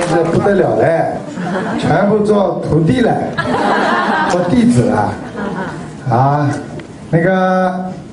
是不得了嘞，全部做徒弟了，做弟子了。啊，那个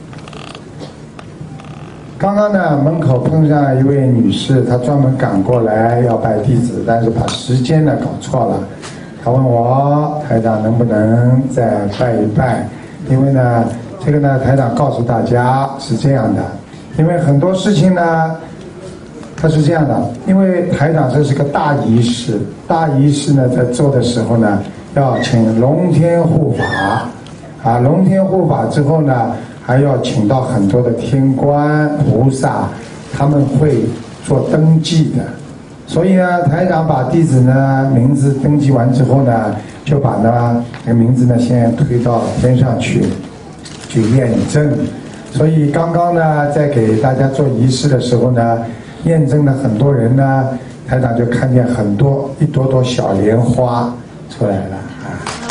刚刚呢，门口碰上一位女士，她专门赶过来要拜弟子，但是把时间呢搞错了。她问我台长能不能再拜一拜，因为呢，这个呢台长告诉大家是这样的，因为很多事情呢。它是这样的，因为台长这是个大仪式，大仪式呢在做的时候呢，要请龙天护法，啊，龙天护法之后呢，还要请到很多的天官菩萨，他们会做登记的。所以呢，台长把弟子呢名字登记完之后呢，就把呢这个名字呢先推到天上去验证。所以刚刚呢，在给大家做仪式的时候呢。验证了很多人呢，台长就看见很多一朵朵小莲花出来了啊。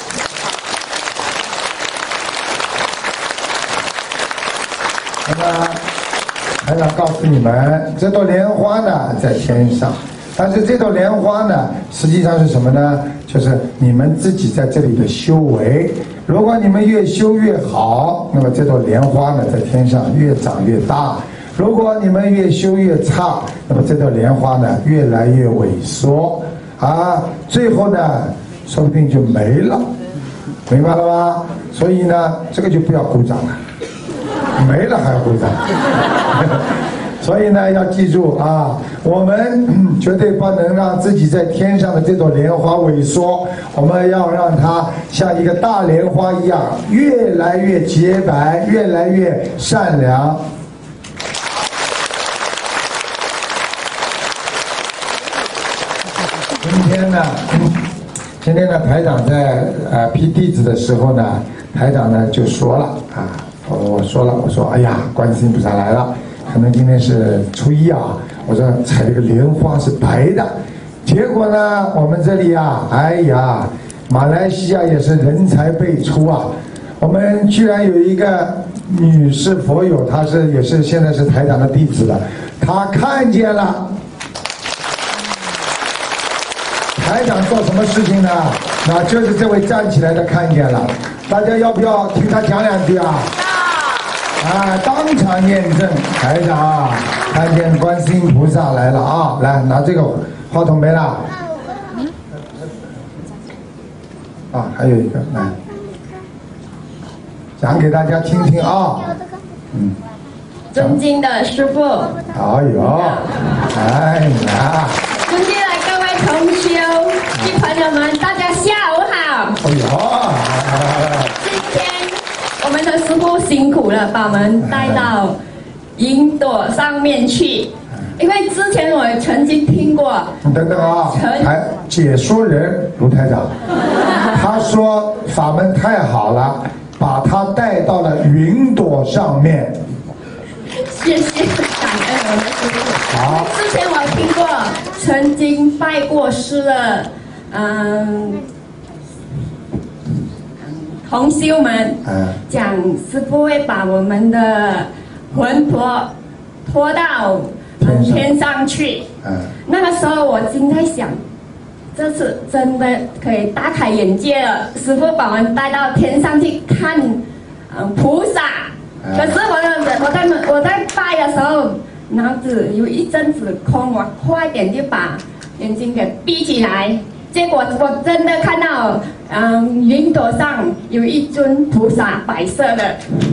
那么台长告诉你们，这朵莲花呢在天上，但是这朵莲花呢，实际上是什么呢？就是你们自己在这里的修为。如果你们越修越好，那么这朵莲花呢在天上越长越大。如果你们越修越差，那么这朵莲花呢越来越萎缩啊，最后呢说不定就没了，明白了吗？所以呢这个就不要鼓掌了，没了还要鼓掌。所以呢要记住啊，我们绝对不能让自己在天上的这朵莲花萎缩，我们要让它像一个大莲花一样越来越洁白，越来越善良。今天呢，台长在批弟子的时候呢，台长呢就说了啊，我说哎呀，观世音菩萨来了，可能今天是初一啊，我说采这个莲花是白的，结果呢，我们这里啊，哎呀，马来西亚也是人才辈出啊，我们居然有一个女士佛友，她也是现在是台长的弟子了，她看见了。台长做什么事情呢？那就是这位站起来的看见了，大家要不要听他讲两句啊？啊，当场验证，台长啊，看见观世音菩萨来了啊！来拿这个话筒没了。啊，还有一个来，讲给大家听听啊。 尊敬的师父。 哎呦，哎呀。 尊敬的各位同修及朋友们，大家下午好。 哎呦， 今天我们的师父辛苦了，把我们带到云朵上面去。因为之前我曾经听过。 等等啊，解说人卢台长，他说法门太好了，把他带到了云朵上面。 谢谢，感恩我们师父。好，之前我听过，曾经拜过师的，同修们，讲师父会把我们的魂拖到天上去。那个时候我心在想，这次真的可以大开眼界了。师父把我们带到天上去看，菩萨。可是我在拜的时候，脑子有一阵子空，我快点就把眼睛给闭起来。结果我真的看到，云朵上有一尊菩萨，白色的。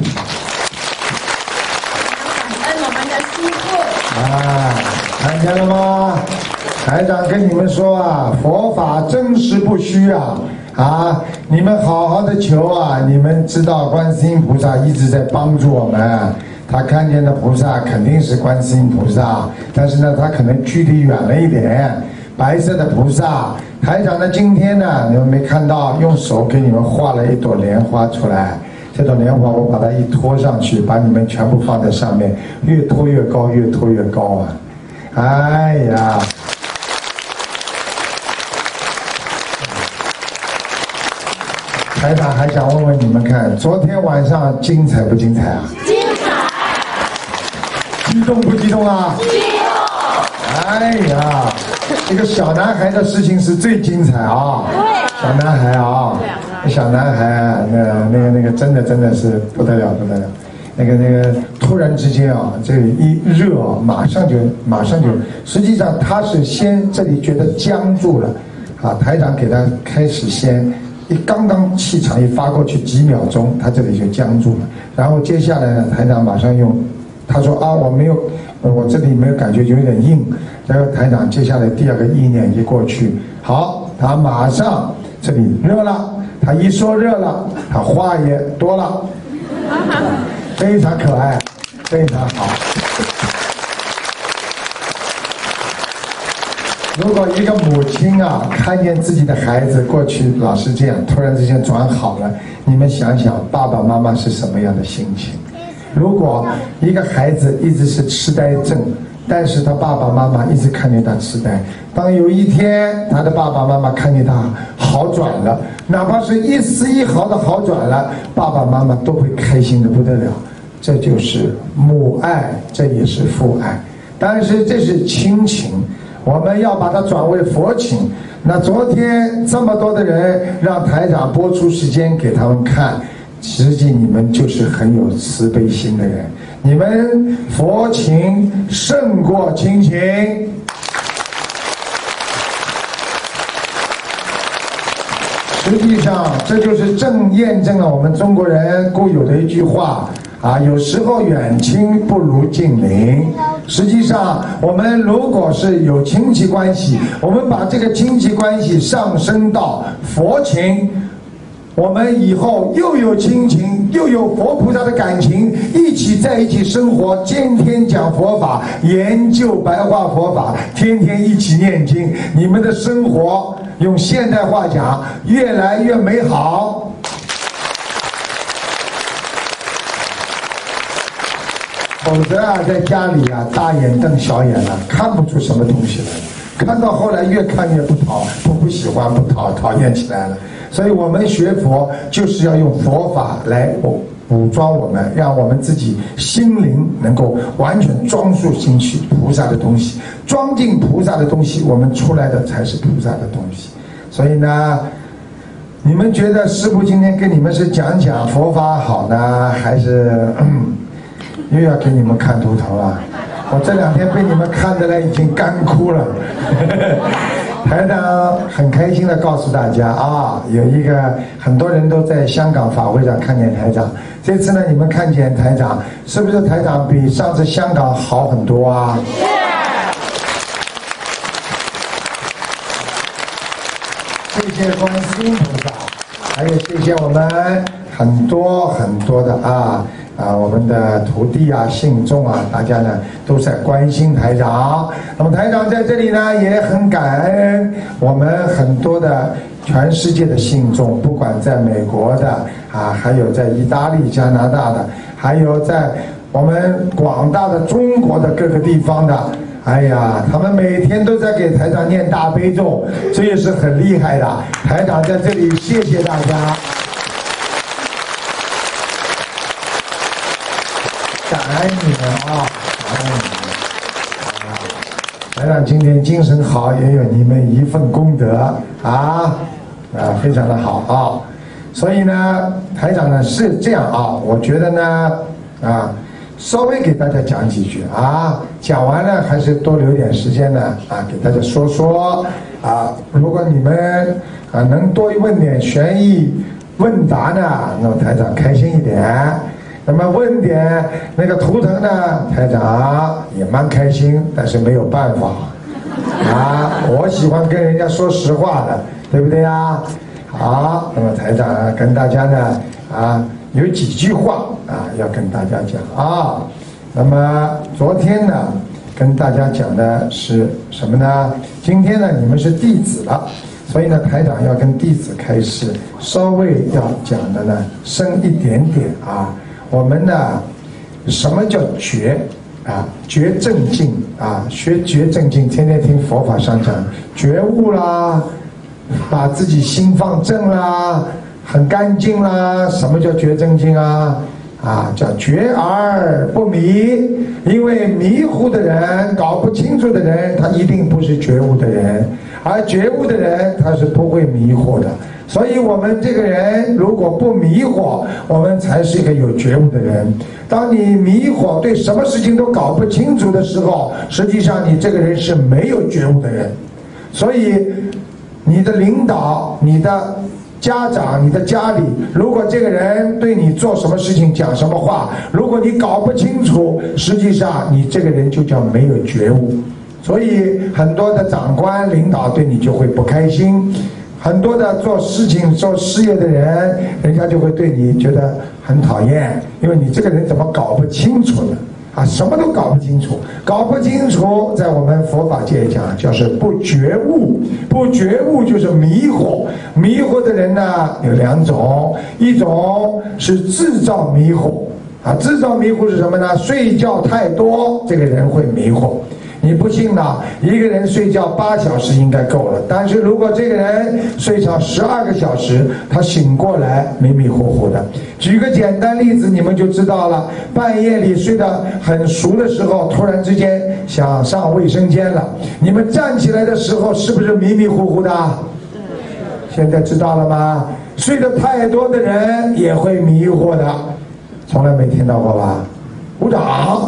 感恩我们的师父。啊，看见了吗？台长跟你们说啊，佛法真实不虚啊。啊，你们好好的求啊！你们知道观世音菩萨一直在帮助我们，他看见的菩萨肯定是观世音菩萨，但是呢，他可能距离远了一点。白色的菩萨，台长呢今天呢，你们没看到，用手给你们画了一朵莲花出来。这朵莲花我把它一拖上去，把你们全部放在上面，越拖越高，越拖越高啊！哎呀！台长还想问问你们看，昨天晚上精彩不精彩啊？精彩！激动不激动啊？激动！ 哎呀，这个小男孩的事情是最精彩啊！小男孩啊，小男孩，那个真的是不得了不得了。那个突然之间啊，这一热啊，马上就，实际上他是先这里觉得僵住了，啊，台长给他开始先刚刚气场一发过去几秒钟，他这里就僵住了，然后接下来呢，台长马上用，他说啊，我这里没有感觉，有点硬，然后台长接下来第二个意念一过去，好，他马上这里热了，他一说热了，他话也多了。非常可爱，非常好。如果一个母亲啊，看见自己的孩子过去老是这样，突然之间转好了，你们想想爸爸妈妈是什么样的心情？如果一个孩子一直是痴呆症，但是他爸爸妈妈一直看见他痴呆，当有一天他的爸爸妈妈看见他好转了，哪怕是一丝一毫的好转了，爸爸妈妈都会开心的不得了。这就是母爱，这也是父爱，但是这是亲情，我们要把它转为佛情。那昨天这么多的人让台长播出时间给他们看，实际你们就是很有慈悲心的人，你们佛情胜过亲情。实际上这就是验证了我们中国人固有的一句话啊，有时候远亲不如近邻。实际上我们如果是有亲戚关系，我们把这个亲戚关系上升到佛情，我们以后又有亲情又有佛菩萨的感情，一起在一起生活，天天讲佛法，研究白话佛法，天天一起念经，你们的生活用现代话讲越来越美好。否则啊，在家里啊，大眼瞪小眼了，看不出什么东西来，看到后来越看越不喜欢，讨厌起来了。所以我们学佛就是要用佛法来武装我们，让我们自己心灵能够完全装束进去菩萨的东西，装进菩萨的东西，我们出来的才是菩萨的东西。所以呢，你们觉得师父今天跟你们是讲佛法好呢，还是又要给你们看图腾了？我这2天被你们看得来已经干枯了。台长很开心的告诉大家啊，有一个很多人都在香港法会上看见台长，这次呢你们看见台长，是不是台长比上次香港好很多啊？谢谢观世音菩萨，还有谢谢我们很多的我们的徒弟啊、信众啊，大家呢都在关心台长。那么台长在这里呢也很感恩我们很多的全世界的信众，不管在美国的啊，还有在意大利、加拿大的，还有在我们广大的中国的各个地方的。哎呀，他们每天都在给台长念大悲咒，这也是很厉害的。台长在这里谢谢大家。感恩你们啊，感恩你们！台长今天精神好，也有你们一份功德非常的好啊。所以呢，台长呢是这样啊，我觉得呢稍微给大家讲几句啊，讲完了还是多留点时间呢给大家说如果你们能多问点悬疑问答呢，那么台长开心一点。那么问点那个图腾呢，台长也蛮开心，但是没有办法我喜欢跟人家说实话的，对不对呀？好，那么台长跟大家呢有几句话要跟大家讲那么昨天呢跟大家讲的是什么呢？今天呢你们是弟子了，所以呢台长要跟弟子开始稍微要讲的呢深一点点我们呢什么叫觉觉正境学觉正境，天天听佛法上讲觉悟啦，把自己心放正啦，很干净啦。什么叫觉正境叫觉而不迷。因为迷糊的人、搞不清楚的人，他一定不是觉悟的人，而觉悟的人他是不会迷惑的。所以我们这个人如果不迷惑，我们才是一个有觉悟的人。当你迷惑，对什么事情都搞不清楚的时候，实际上你这个人是没有觉悟的人。所以你的领导、你的家长、你的家里，如果这个人对你做什么事情、讲什么话，如果你搞不清楚，实际上你这个人就叫没有觉悟。所以很多的长官、领导对你就会不开心，很多的做事情、做事业的人，人家就会对你觉得很讨厌，因为你这个人怎么搞不清楚呢？什么都搞不清楚，搞不清楚，在我们佛法界讲，就是不觉悟。不觉悟就是迷惑。迷惑的人呢有两种，一种是制造迷惑。制造迷惑是什么呢？睡觉太多，这个人会迷惑。你不信呢？一个人睡觉8小时应该够了，但是如果这个人睡上12个小时，他醒过来迷迷糊糊的。举个简单例子，你们就知道了。半夜里睡得很熟的时候，突然之间想上卫生间了，你们站起来的时候是不是迷迷糊糊的？现在知道了吗？睡得太多的人也会迷惑的，从来没听到过吧？鼓掌。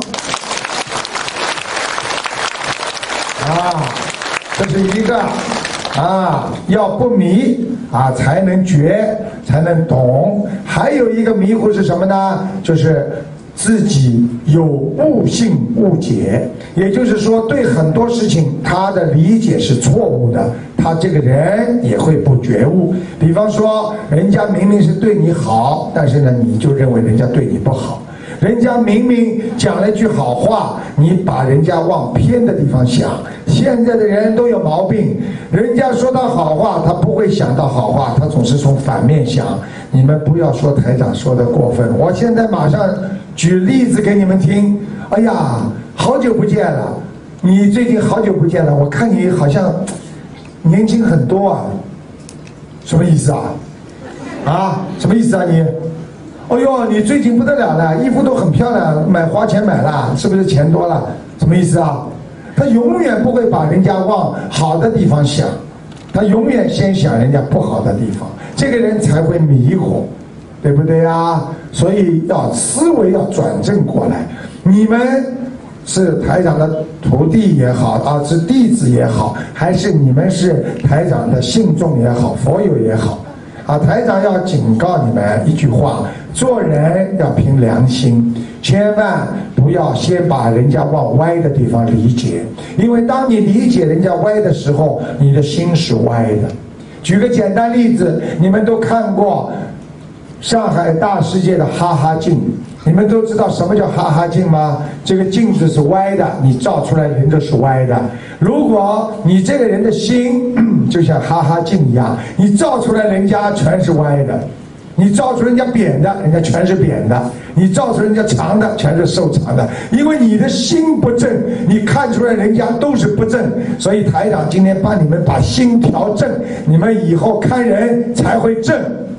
这是一个要不迷才能觉，才能懂。还有一个迷糊是什么呢？就是自己有误信误解，也就是说对很多事情他的理解是错误的，他这个人也会不觉悟。比方说人家明明是对你好，但是呢你就认为人家对你不好。人家明明讲了一句好话，你把人家往偏的地方想。现在的人都有毛病，人家说到好话，他不会想到好话，他总是从反面想。你们不要说台长说的过分，我现在马上举例子给你们听。哎呀，好久不见了，你最近好久不见了，我看你好像年轻很多啊，什么意思啊？什么意思啊你？哎呦，你最近不得了了，衣服都很漂亮，花钱买了，是不是钱多了？什么意思啊？他永远不会把人家往好的地方想，他永远先想人家不好的地方，这个人才会迷惑，对不对啊？所以要思维要转正过来。你们是台长的徒弟也好是弟子也好，还是你们是台长的信众也好，佛友也好台长要警告你们一句话：做人要凭良心，千万不要先把人家往歪的地方理解，因为当你理解人家歪的时候，你的心是歪的。举个简单例子，你们都看过上海大世界的哈哈镜，你们都知道什么叫哈哈镜吗？这个镜子是歪的，你照出来人都是歪的。如果你这个人的心就像哈哈镜一样，你照出来人家全是歪的，你照出人家扁的，人家全是扁的，你照出人家长的，全是瘦长的。因为你的心不正，你看出来人家都是不正。所以台长今天帮你们把心调正，你们以后看人才会正。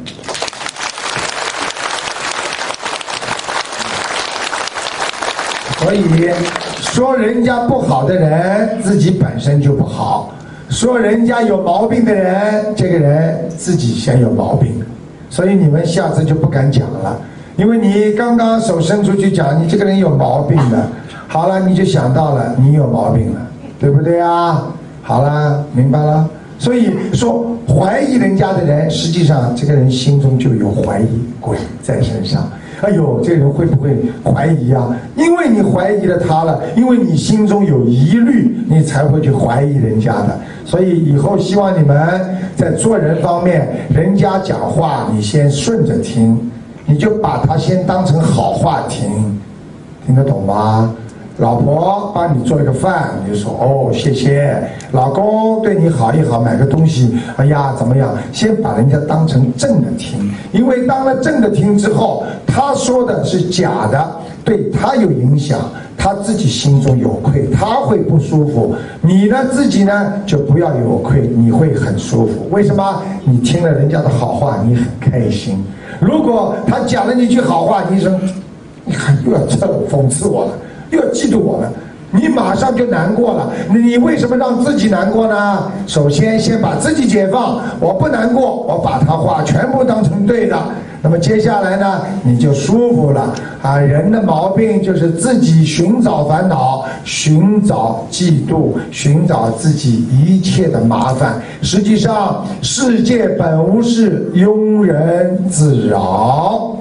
所以说人家不好的人自己本身就不好，说人家有毛病的人，这个人自己先有毛病。所以你们下次就不敢讲了，因为你刚刚手伸出去讲你这个人有毛病的，好了你就想到了你有毛病了，对不对啊？好了，明白了。所以说怀疑人家的人，实际上这个人心中就有怀疑鬼在身上。哎呦，这个人会不会怀疑啊？因为你怀疑了他了，因为你心中有疑虑，你才会去怀疑人家的。所以以后希望你们在做人方面，人家讲话你先顺着听，你就把他先当成好话听，听得懂吗？老婆帮你做一个饭，你就说哦谢谢，老公对你好一好，买个东西，哎呀怎么样，先把人家当成正的听，因为当了正的听之后，他说的是假的，对他有影响，他自己心中有愧，他会不舒服。你呢自己呢就不要有愧，你会很舒服。为什么？你听了人家的好话，你很开心。如果他讲了你一句好话，你说你看又要这讽刺我了，又要嫉妒我了，你马上就难过了。你为什么让自己难过呢？首先先把自己解放，我不难过，我把他话全部当成对的。那么接下来呢，你就舒服了啊！人的毛病就是自己寻找烦恼，寻找嫉妒，寻找自己一切的麻烦。实际上，世界本无事，庸人自扰。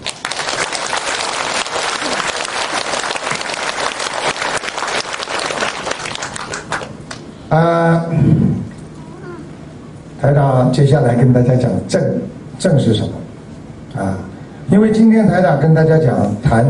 台长接下来跟大家讲正是什么？因为今天台长跟大家谈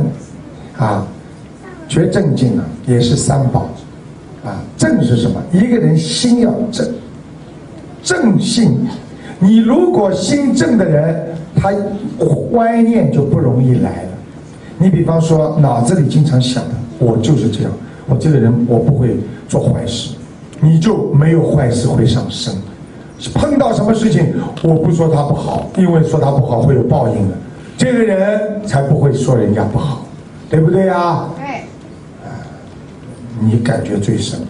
学正经也是三宝正是什么？一个人心要正性。你如果心正的人，他歪念就不容易来了。你比方说脑子里经常想的，我就是这样，我这个人我不会做坏事，你就没有坏事会上身。碰到什么事情，我不说他不好，因为说他不好会有报应的。这个人才不会说人家不好，对不对呀？对。你感觉最深。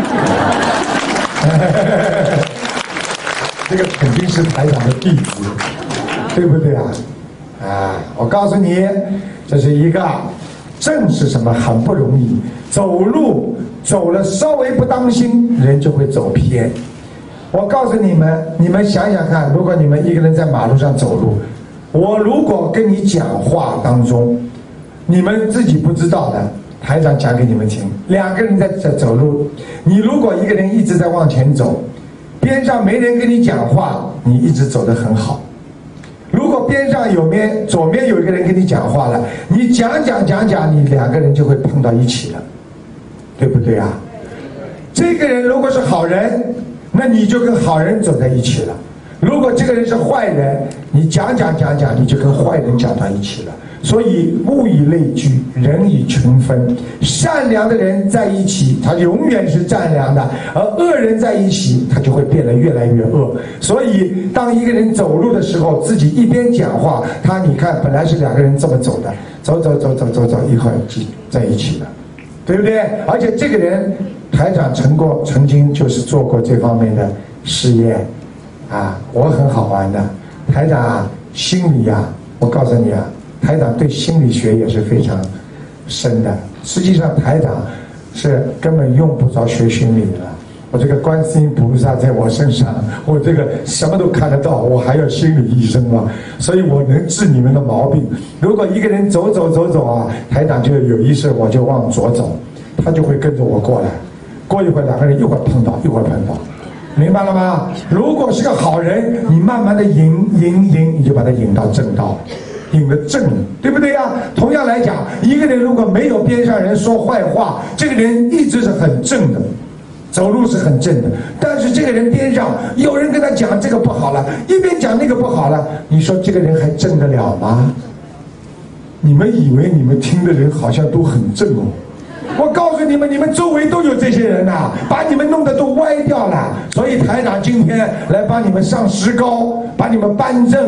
这个肯定是台长的弟子，对不对啊？我告诉你，这是一个正是什么很不容易，走路走了稍微不当心，人就会走偏。我告诉你们，你们想想看，如果你们一个人在马路上走路，我如果跟你讲话当中，你们自己不知道的，台长讲给你们听。两个人在走路，你如果一个人一直在往前走，边上没人跟你讲话，你一直走得很好。如果边上左边有一个人跟你讲话了，你讲，你两个人就会碰到一起了，对不对啊？这个人如果是好人，那你就跟好人走在一起了。如果这个人是坏人，你讲，你就跟坏人讲到一起了。所以物以类聚，人以群分。善良的人在一起，他永远是善良的；而恶人在一起，他就会变得越来越恶。所以，当一个人走路的时候，自己一边讲话，你看本来是两个人这么走的，走，一会儿就在一起了，对不对？而且这个人，台长曾经就是做过这方面的试验。我很好玩的，台长心理我告诉你台长对心理学也是非常深的。实际上台长是根本用不着学心理的，我这个观世音菩萨在我身上，我这个什么都看得到，我还要心理医生吗？所以我能治你们的毛病。如果一个人走台长就有意识，我就往左走，他就会跟着我过来，过一会儿两个人一会儿碰到，明白了吗？如果是个好人，你慢慢的引，你就把他引到正道，引得正，对不对呀？同样来讲，一个人如果没有边上人说坏话，这个人一直是很正的，走路是很正的。但是这个人边上有人跟他讲这个不好了，一边讲那个不好了，你说这个人还正得了吗？你们以为你们听的人好像都很正哦？我告诉你们，你们周围都有这些人把你们弄得都歪掉了。所以台长今天来帮你们上石膏，把你们扳正。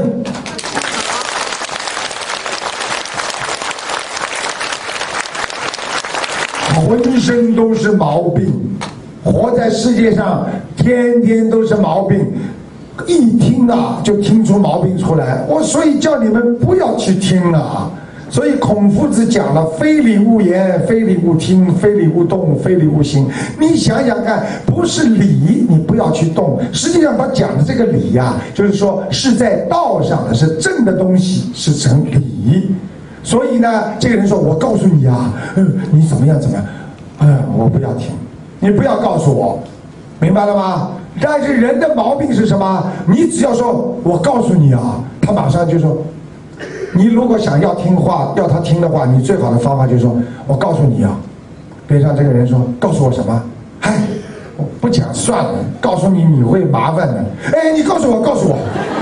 浑身都是毛病，活在世界上天天都是毛病，一听就听出毛病出来。所以叫你们不要去听了。所以孔夫子讲了，非礼勿言，非礼勿听，非礼勿动，非礼勿行。你想想看，不是礼你不要去动，实际上他讲的这个礼就是说是在道上的，是正的东西，是成礼。所以呢，这个人说，我告诉你你怎么样，我不要听，你不要告诉我，明白了吗？但是人的毛病是什么？你只要说我告诉你他马上就说，你如果想要听话，要他听的话，你最好的方法就是说，我告诉你边上这个人说，告诉我什么？我不讲算了，告诉你你会麻烦的。你告诉我，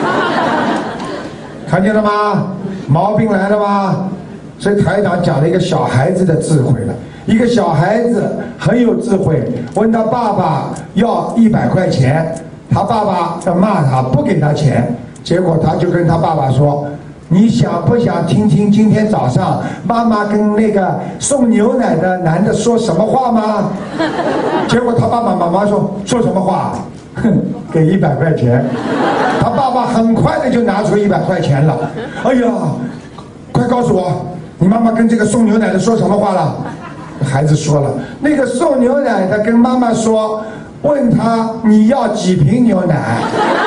看见了吗？毛病来了吗？所以台长讲了一个小孩子的智慧了。一个小孩子很有智慧，问他爸爸要100块钱，他爸爸要骂他，不给他钱，结果他就跟他爸爸说， 你想不想听听今天早上妈妈跟那个送牛奶的男的说什么话吗？结果他爸爸妈妈说什么话？哼，给100块钱。他爸爸很快的就拿出100块钱了。哎呀，快告诉我，你妈妈跟这个送牛奶的说什么话了？孩子说了，那个送牛奶的跟妈妈说，问他你要几瓶牛奶？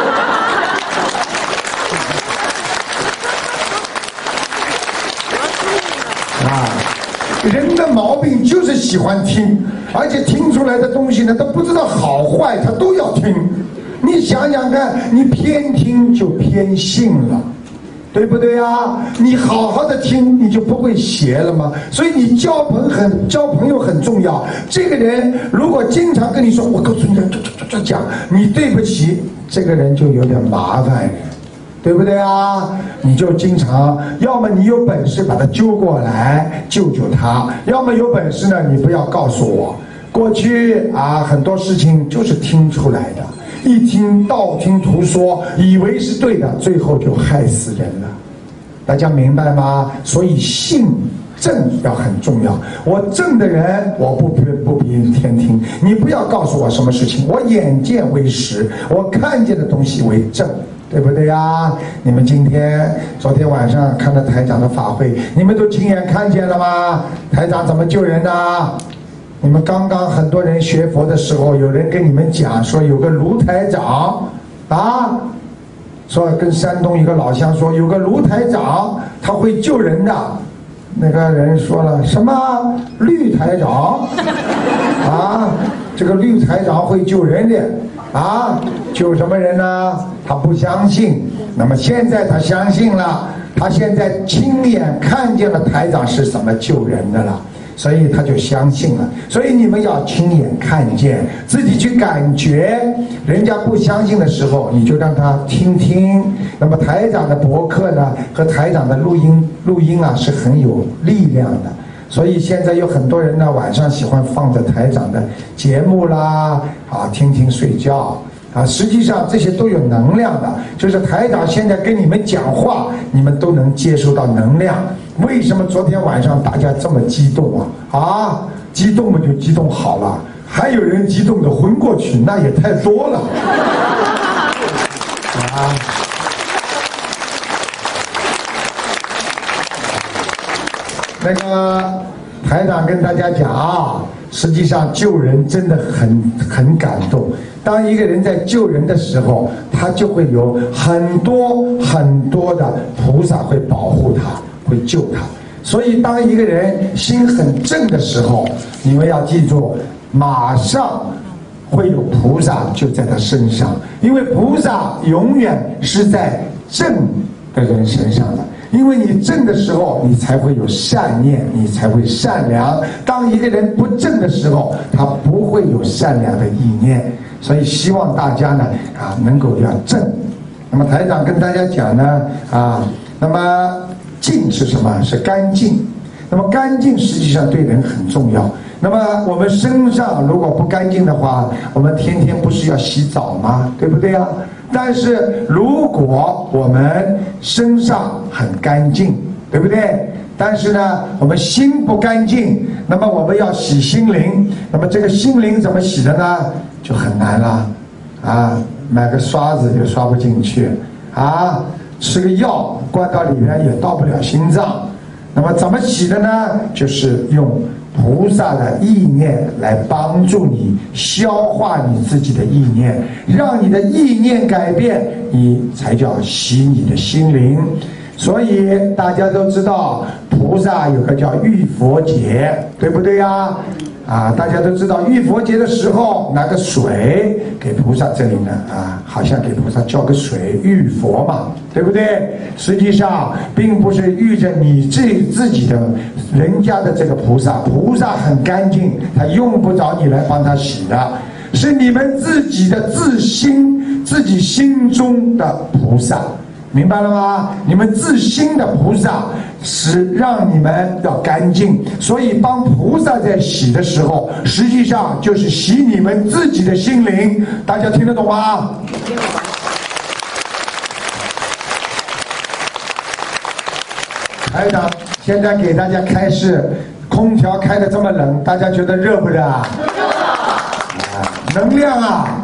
人的毛病就是喜欢听，而且听出来的东西呢，都不知道好坏，他都要听。你想想看，你偏听就偏信了，对不对啊？你好好的听，你就不会邪了吗？所以你交朋友很重要。这个人如果经常跟你说，我告诉你这讲，你对不起，这个人就有点麻烦，对不对啊？你就经常，要么你有本事把他揪过来救救他，要么有本事呢，你不要告诉我。过去啊，很多事情就是听出来的，一听道听途说，以为是对的，最后就害死人了。大家明白吗？所以信正要很重要。我正的人，我不偏听。你不要告诉我什么事情，我眼见为实，我看见的东西为正。对不对呀？你们昨天晚上看到台长的法会，你们都亲眼看见了吗？台长怎么救人的？你们刚刚很多人学佛的时候，有人跟你们讲说有个卢台长啊，说跟山东一个老乡说有个卢台长他会救人的。那个人说了什么绿台长啊？这个绿台长会救人的啊？救什么人呢？他不相信。那么现在他相信了，他现在亲眼看见了台长是怎么救人的了，所以他就相信了。所以你们要亲眼看见，自己去感觉。人家不相信的时候，你就让他听听。那么台长的博客呢，和台长的录音啊，是很有力量的。所以现在有很多人呢，晚上喜欢放着台长的节目啦，啊，听听睡觉。啊，实际上这些都有能量的，就是台长现在跟你们讲话，你们都能接收到能量。为什么昨天晚上大家这么激动啊？啊，激动嘛就激动好了，还有人激动的昏过去，那也太多了。啊，那个台长跟大家讲啊，实际上救人真的很感动。当一个人在救人的时候，他就会有很多的菩萨会保护他，会救他。所以当一个人心很正的时候，你们要记住，马上会有菩萨就在他身上，因为菩萨永远是在正的人身上的。因为你正的时候，你才会有善念，你才会善良。当一个人不正的时候，他不会有善良的意念。所以希望大家呢能够要正。那么台长跟大家讲呢那么净是什么？是干净。那么干净实际上对人很重要。那么我们身上如果不干净的话，我们天天不是要洗澡吗？对不对啊？但是如果我们身上很干净，对不对？但是呢，我们心不干净，那么我们要洗心灵。那么这个心灵怎么洗的呢？就很难了啊！买个刷子也刷不进去啊！吃个药灌到里面也到不了心脏。那么怎么洗的呢？就是用菩萨的意念来帮助你消化你自己的意念，让你的意念改变，你才叫洗你的心灵。所以大家都知道菩萨有个叫浴佛节，对不对呀？大家都知道浴佛节的时候拿个水给菩萨这里呢好像给菩萨浇个水浴佛嘛，对不对？实际上并不是浴着你自己的人家的这个菩萨，菩萨很干净，他用不着你来帮他洗的，是你们自己的自己心中的菩萨。明白了吗？你们自心的菩萨是让你们要干净，所以帮菩萨在洗的时候，实际上就是洗你们自己的心灵。大家听得懂吗？ 台长现在给大家开示，空调开得这么冷，大家觉得热不热啊？能量啊！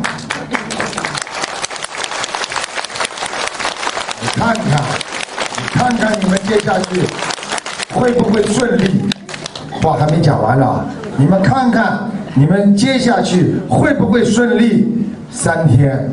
你看看你们接下去会不会顺利？话还没讲完呢，你们看看你们接下去会不会顺利？3天。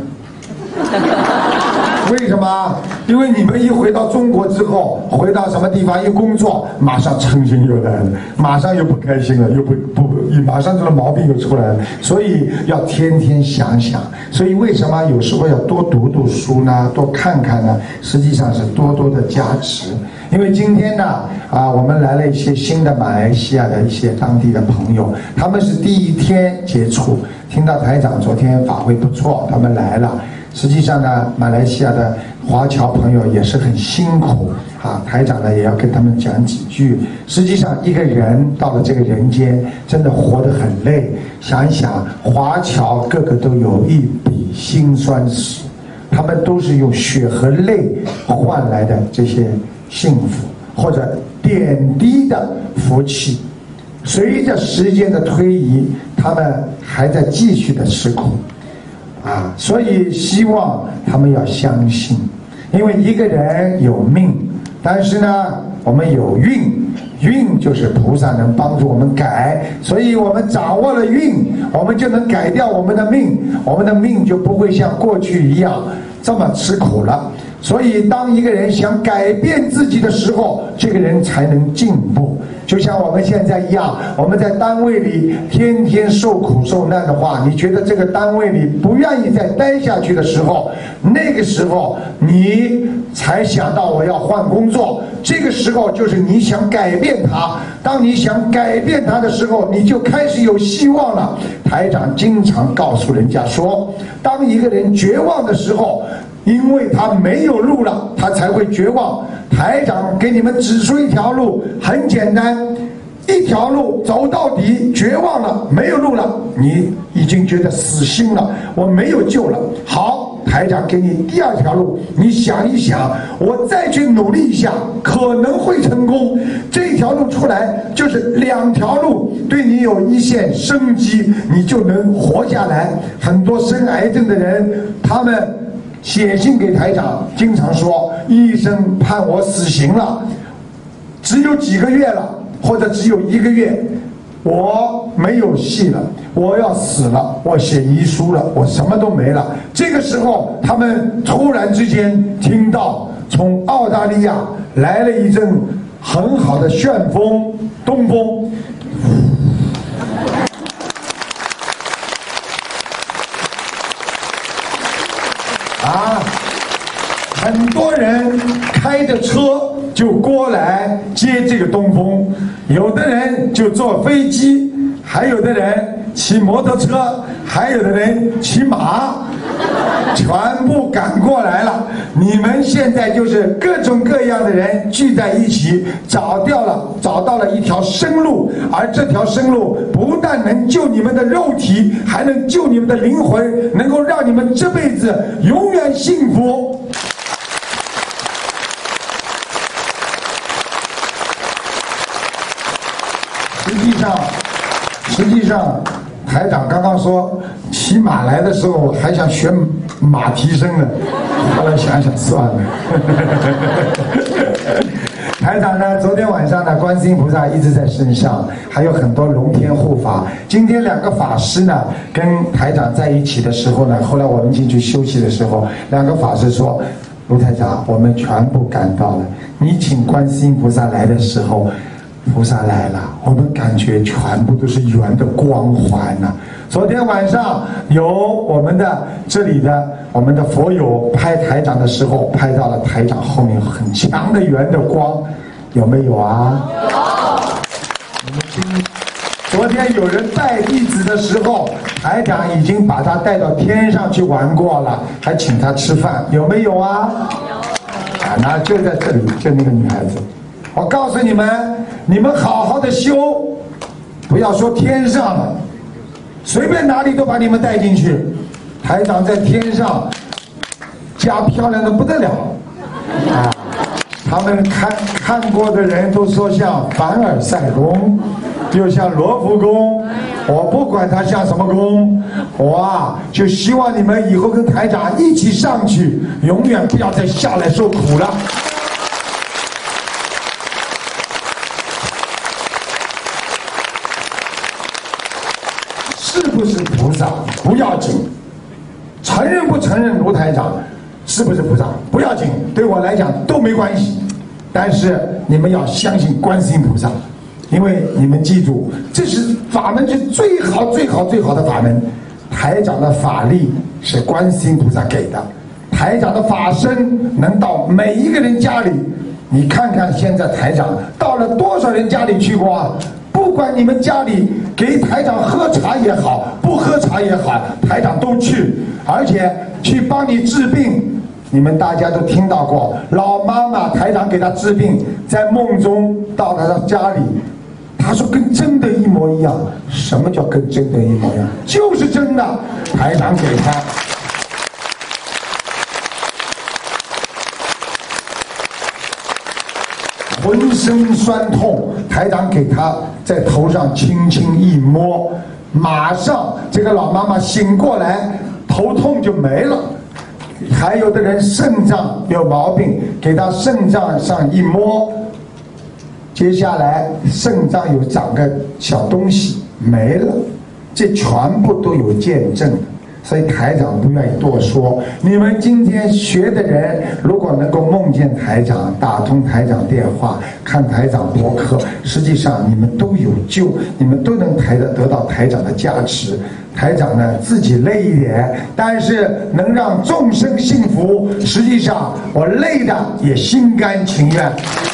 为什么？因为你们一回到中国之后，回到什么地方一工作，马上嗔心又来了，马上又不开心了，又马上这个毛病又出来了。所以要天天想想。所以为什么有时候要多读读书呢？多看看呢？实际上是多多的加持。因为今天呢，我们来了一些新的马来西亚的一些当地的朋友，他们是第一天接触，听到台长昨天法会不错，他们来了。实际上呢，马来西亚的华侨朋友也是很辛苦啊，台长呢也要跟他们讲几句。实际上，一个人到了这个人间，真的活得很累。想一想，华侨个个都有一笔辛酸史，他们都是用血和泪换来的这些幸福或者点滴的福气。随着时间的推移，他们还在继续的吃苦。所以希望他们要相信，因为一个人有命，但是呢，我们有运，运就是菩萨能帮助我们改，所以我们掌握了运，我们就能改掉我们的命，我们的命就不会像过去一样这么吃苦了。所以当一个人想改变自己的时候，这个人才能进步。就像我们现在一样，我们在单位里天天受苦受难的话，你觉得这个单位里不愿意再待下去的时候，那个时候你才想到我要换工作，这个时候就是你想改变它。当你想改变它的时候，你就开始有希望了。台长经常告诉人家说，当一个人绝望的时候，因为他没有路了，他才会绝望。台长给你们指出一条路，很简单，一条路走到底，绝望了，没有路了，你已经觉得死心了，我没有救了。好，台长给你第二条路，你想一想，我再去努力一下，可能会成功。这条路出来就是2条路，对你有一线生机，你就能活下来。很多生癌症的人，他们写信给台长，经常说医生判我死刑了，只有几个月了，或者只有1个月，我没有戏了，我要死了，我写遗书了，我什么都没了。这个时候他们突然之间听到从澳大利亚来了一阵很好的旋风，东风，很多人开着车就过来接这个东风，有的人就坐飞机，还有的人骑摩托车，还有的人骑马，全部赶过来了。你们现在就是各种各样的人聚在一起，找到了一条生路，而这条生路不但能救你们的肉体，还能救你们的灵魂，能够让你们这辈子永远幸福。实际上，台长刚刚说骑马来的时候，我还想学马蹄声呢，后来想想算了。台长呢，昨天晚上呢，观世音菩萨一直在身上，还有很多龙天护法。今天2个法师呢，跟台长在一起的时候呢，后来我们进去休息的时候，2个法师说：“卢台长，我们全部赶到了。你请观世音菩萨来的时候。”菩萨来了，我们感觉全部都是圆的光环呐。昨天晚上有我们的这里的我们的佛友拍台长的时候，拍到了台长后面很强的圆的光，有没有啊？有。昨天有人带弟子的时候，台长已经把他带到天上去玩过了，还请他吃饭，有没有啊？那就在这里，就那个女孩子。我告诉你们，你们好好的修，不要说天上了，随便哪里都把你们带进去。台长在天上家漂亮的不得了， 他们看过的人都说像凡尔赛宫，又像罗浮宫。我不管他像什么宫，我就希望你们以后跟台长一起上去，永远不要再下来受苦了。是不是菩萨不要紧，承认不承认卢台长是不是菩萨不要紧，对我来讲都没关系。但是你们要相信观世音菩萨，因为你们记住，这是法门是最好最好最好的法门。台长的法力是观世音菩萨给的，台长的法身能到每一个人家里。你看看现在台长到了多少人家里去过啊？不管你们家里给台长喝茶也好，不喝茶也好，台长都去，而且去帮你治病。你们大家都听到过，老妈妈台长给她治病，在梦中到了她家里，她说跟真的一模一样。什么叫跟真的一模一样？就是真的，台长给她。浑身酸痛，台长给他在头上轻轻一摸，马上这个老妈妈醒过来，头痛就没了。还有的人肾脏有毛病，给他肾脏上一摸，接下来肾脏有长个小东西没了，这全部都有见证的。所以台长不愿意多说。你们今天学的人，如果能够梦见台长，打通台长电话，看台长博客，实际上你们都有救，你们都能得到台长的加持。台长呢自己累一点，但是能让众生幸福，实际上我累的也心甘情愿。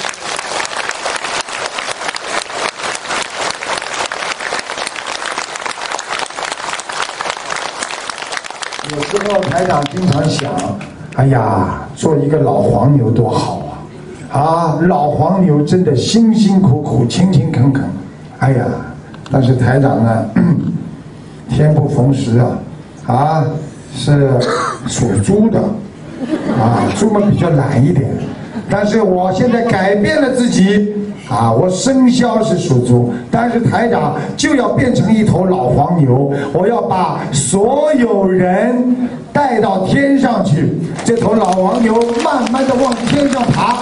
有时候台长经常想，哎呀，做一个老黄牛多好啊！啊，老黄牛真的辛辛苦苦、勤勤恳恳，哎呀，但是台长呢，天不逢时啊，是属猪的，啊，猪嘛比较懒一点，但是我现在改变了自己。啊，我生肖是属猪，但是台长就要变成一头老黄牛，我要把所有人带到天上去，这头老黄牛慢慢的往天上爬。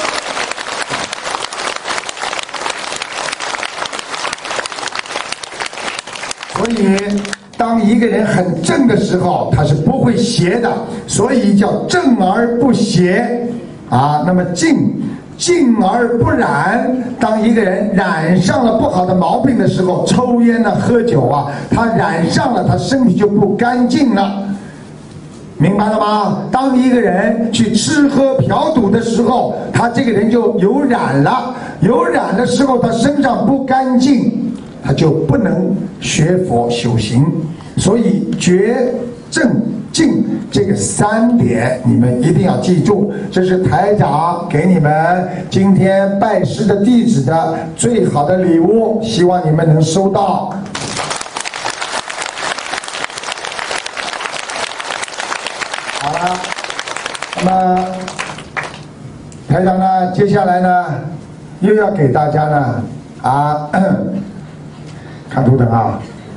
所以当一个人很正的时候，他是不会邪的，所以叫正而不邪啊。那么静而不染。当一个人染上了不好的毛病的时候，抽烟啊、喝酒啊，他染上了，他身体就不干净了，明白了吗？当一个人去吃喝嫖赌的时候，他这个人就有染了，有染的时候，他身上不干净，他就不能学佛修行。所以觉正静这个3点你们一定要记住，这是台长给你们今天拜师的弟子的最好的礼物，希望你们能收到。好了，那么台长呢，接下来呢又要给大家呢看图腾啊，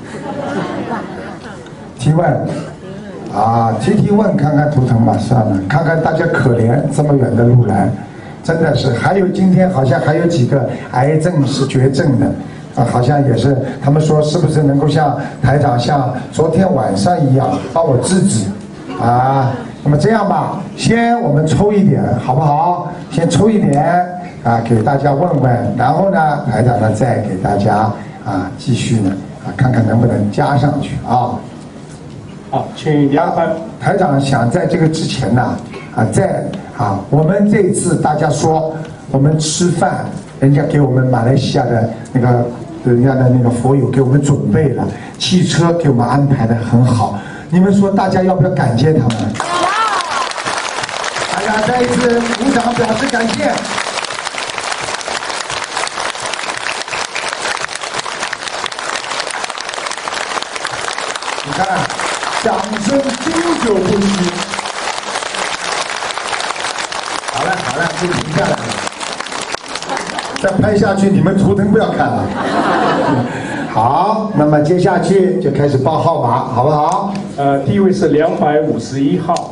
提问提问，看看图腾吧，算了，看看大家可怜，这么远的路来，真的是。还有今天好像还有几个癌症是绝症的好像也是，他们说是不是能够像台长像昨天晚上一样帮我治治那么这样吧，先我们抽一点好不好？先抽一点给大家问问，然后呢台长呢再给大家继续呢看看能不能加上去好，请台长想在这个之前呢我们这次大家说我们吃饭，人家给我们马来西亚的人家的那个佛友给我们准备了汽车，给我们安排的很好，你们说大家要不要感谢他们？大家再一次鼓掌表示感谢。你看，掌声经久不息。好了。 好了，就停下来了。再拍下去，你们图腾不要看了。好，那么接下去就开始报号码，好不好？ 第一位是251号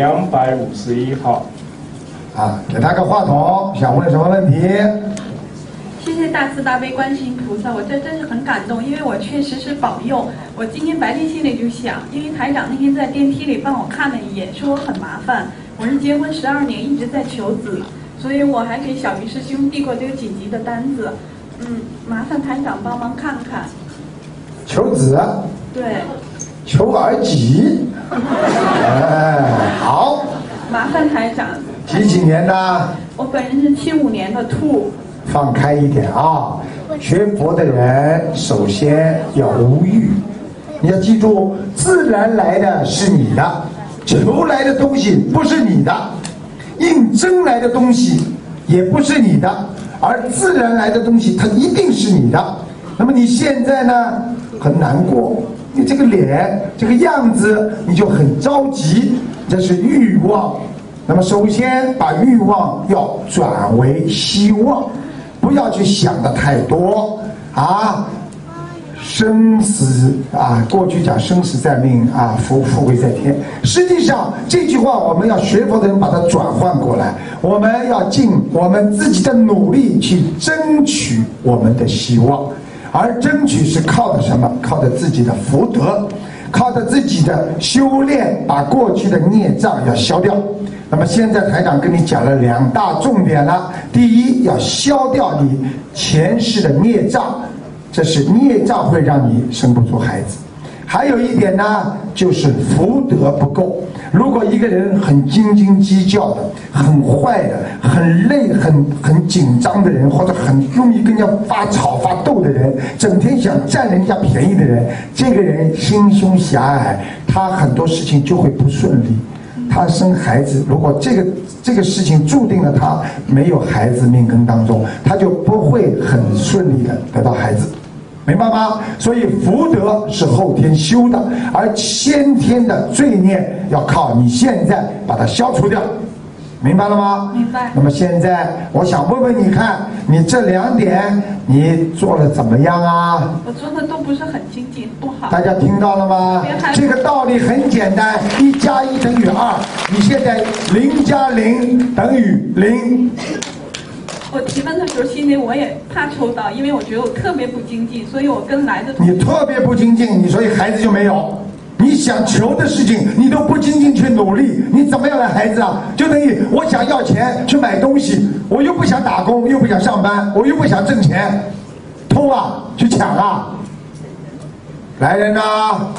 ，251号。 啊，给他个话筒，想问什么问题？ 谢谢大慈大悲观世音菩萨，我这真是很感动，因为我确实是保佑。我今天白天心里就想，因为台长那天在电梯里帮我看了一眼，说我很麻烦。我是结婚12年，一直在求子，所以我还给小鱼师兄递过这个紧急的单子。麻烦台长帮忙看看。 求子。 对。 求儿己。哎，好。 麻烦台长。 几年的？ 我本人是75年的兔。 放开一点啊！学佛的人首先要无欲，你要记住，自然来的是你的，求来的东西不是你的，应征来的东西也不是你的，而自然来的东西它一定是你的。那么你现在呢，很难过，你这个脸这个样子你就很着急，这是欲望。那么首先把欲望要转为希望。不要去想的太多啊，生死啊，过去讲生死在命啊，富贵在天。实际上这句话我们要学佛的人把它转换过来，我们要尽我们自己的努力去争取我们的希望，而争取是靠的什么？靠的自己的福德，靠着自己的修炼，把过去的孽障要消掉。那么现在台长跟你讲了2大重点了。第一，要消掉你前世的孽障，这是孽障会让你生不出孩子。还有一点呢，就是福德不够。如果一个人很斤斤计较的、很坏的、很累、很紧张的人，或者很容易跟人家发吵发斗的人，整天想占人家便宜的人，这个人心胸狭隘，他很多事情就会不顺利。他生孩子，如果这个事情注定了他没有孩子命根当中，他就不会很顺利的得到孩子，明白吗？所以福德是后天修的，而先天的罪孽要靠你现在把它消除掉，明白了吗？ 明白。 那么现在我想问问你看，你这2点你做得怎么样啊？ 我做的都不是很精进，不好。 大家听到了吗？这个道理很简单，1加1等于2。你现在0加0等于0。 我提问的时候，心里我也怕抽到，因为我觉得我特别不精进，所以我跟来的。 你特别不精进，你所以孩子就没有。你想求的事情，你都不精进去努力，你怎么样来孩子啊？就等于我想要钱去买东西，我又不想打工，又不想上班，我又不想挣钱，偷啊，去抢啊。来人呐！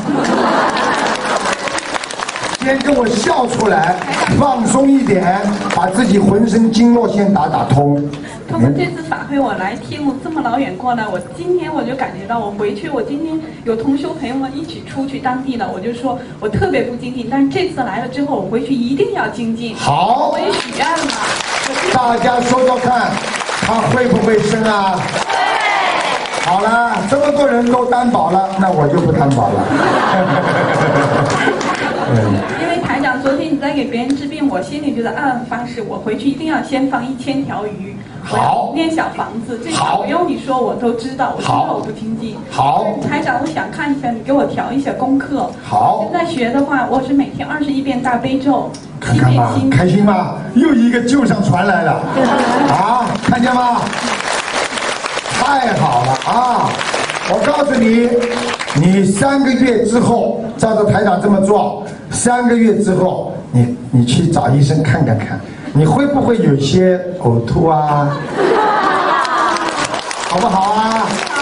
先跟我笑出来，放松一点，把自己浑身经络先打通。 通过这次法会我来听，我这么老远过来，我今天我就感觉到，我回去我今天有同修朋友们一起出去当地了，我就说我特别不精进，但是这次来了之后，我回去一定要精进。 好， 我也许愿了。 大家说说看，他会不会生啊？会。好了，这么多人都担保了，那我就不担保了。 因为台长昨天你在给别人治病，我心里觉得暗暗发誓，我回去一定要先放1000条鱼，我要念小房子，这个不用你说我都知道，我知道我不精进。 好， 台长，我想看一下你给我调一下功课。 好， 现在学的话，我是每天21遍大悲咒， 看看吧，开心吗？又一个救上船来了，啊，看见吗？太好了啊！我告诉你，你3个月之后，照着台长这么做，3个月之后，你去找医生看看，你会不会有些呕吐啊？好不好啊？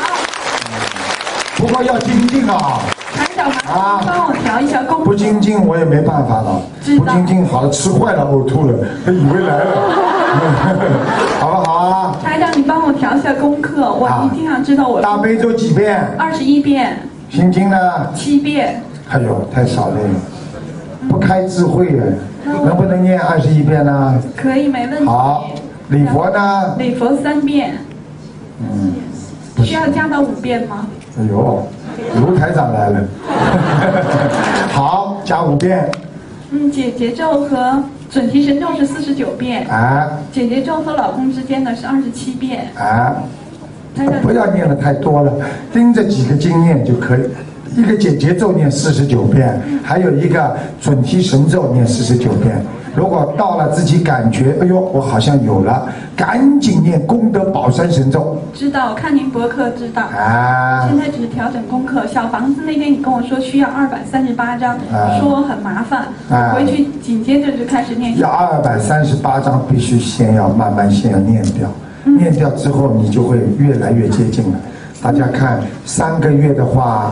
不过要精进啊！ 台长，帮我调一下功课。 不精进我也没办法了，不精进好了，吃坏了呕吐了，他以为来了，好不好啊？ 台长，你帮我调一下功课，我一定要知道我。 大悲咒几遍 ？21遍。 心经呢 ？7遍。 哎呦，太少了，不开智慧了，能不能念21遍呢？ 可以，没问题。 好，礼佛呢？ 礼佛3遍。需要加到5遍吗？ 哎呦，卢台长来了。好，加5遍。 解结咒和准提神咒是49遍，姐姐咒和老公之间的是27遍。 不要念的太多了，盯着几个经念就可以。一个姐姐咒念49遍，还有一个准提神咒念49遍。如果到了自己感觉，哎呦，我好像有了，赶紧念功德宝山神咒。 知道，看您博客知道。现在只是调整功课。小房子那天你跟我说需要238张，说很麻烦，回去紧接着就开始念。 要238张，必须先要慢慢先要念掉，念掉之后你就会越来越接近了。大家看，3个月的话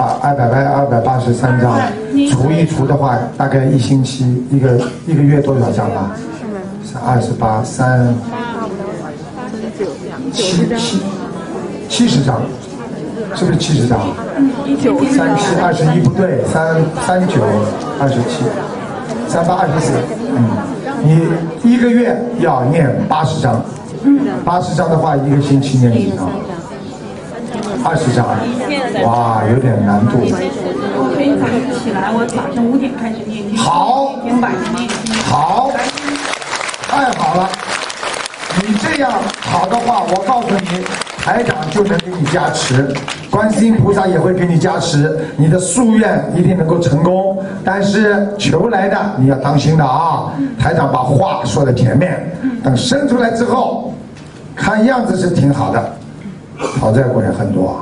，283张，除一除的话，大概1星期，一个月多少张啊？28、70张，是不是70张？37、21不对，39、27、38、24，你一个月要念80张，80张的话，一个星期念几张？20张，哇，有点难度。 我可以早上起来，我早上5点开始念经， 好， 每天晚上念经。 好，太好了！你这样好的话，我告诉你，台长就能给你加持，观世音菩萨也会给你加持，你的夙愿一定能够成功。但是求来的你要当心的啊！台长把话说在前面，等生出来之后，看样子是挺好的。讨债鬼很多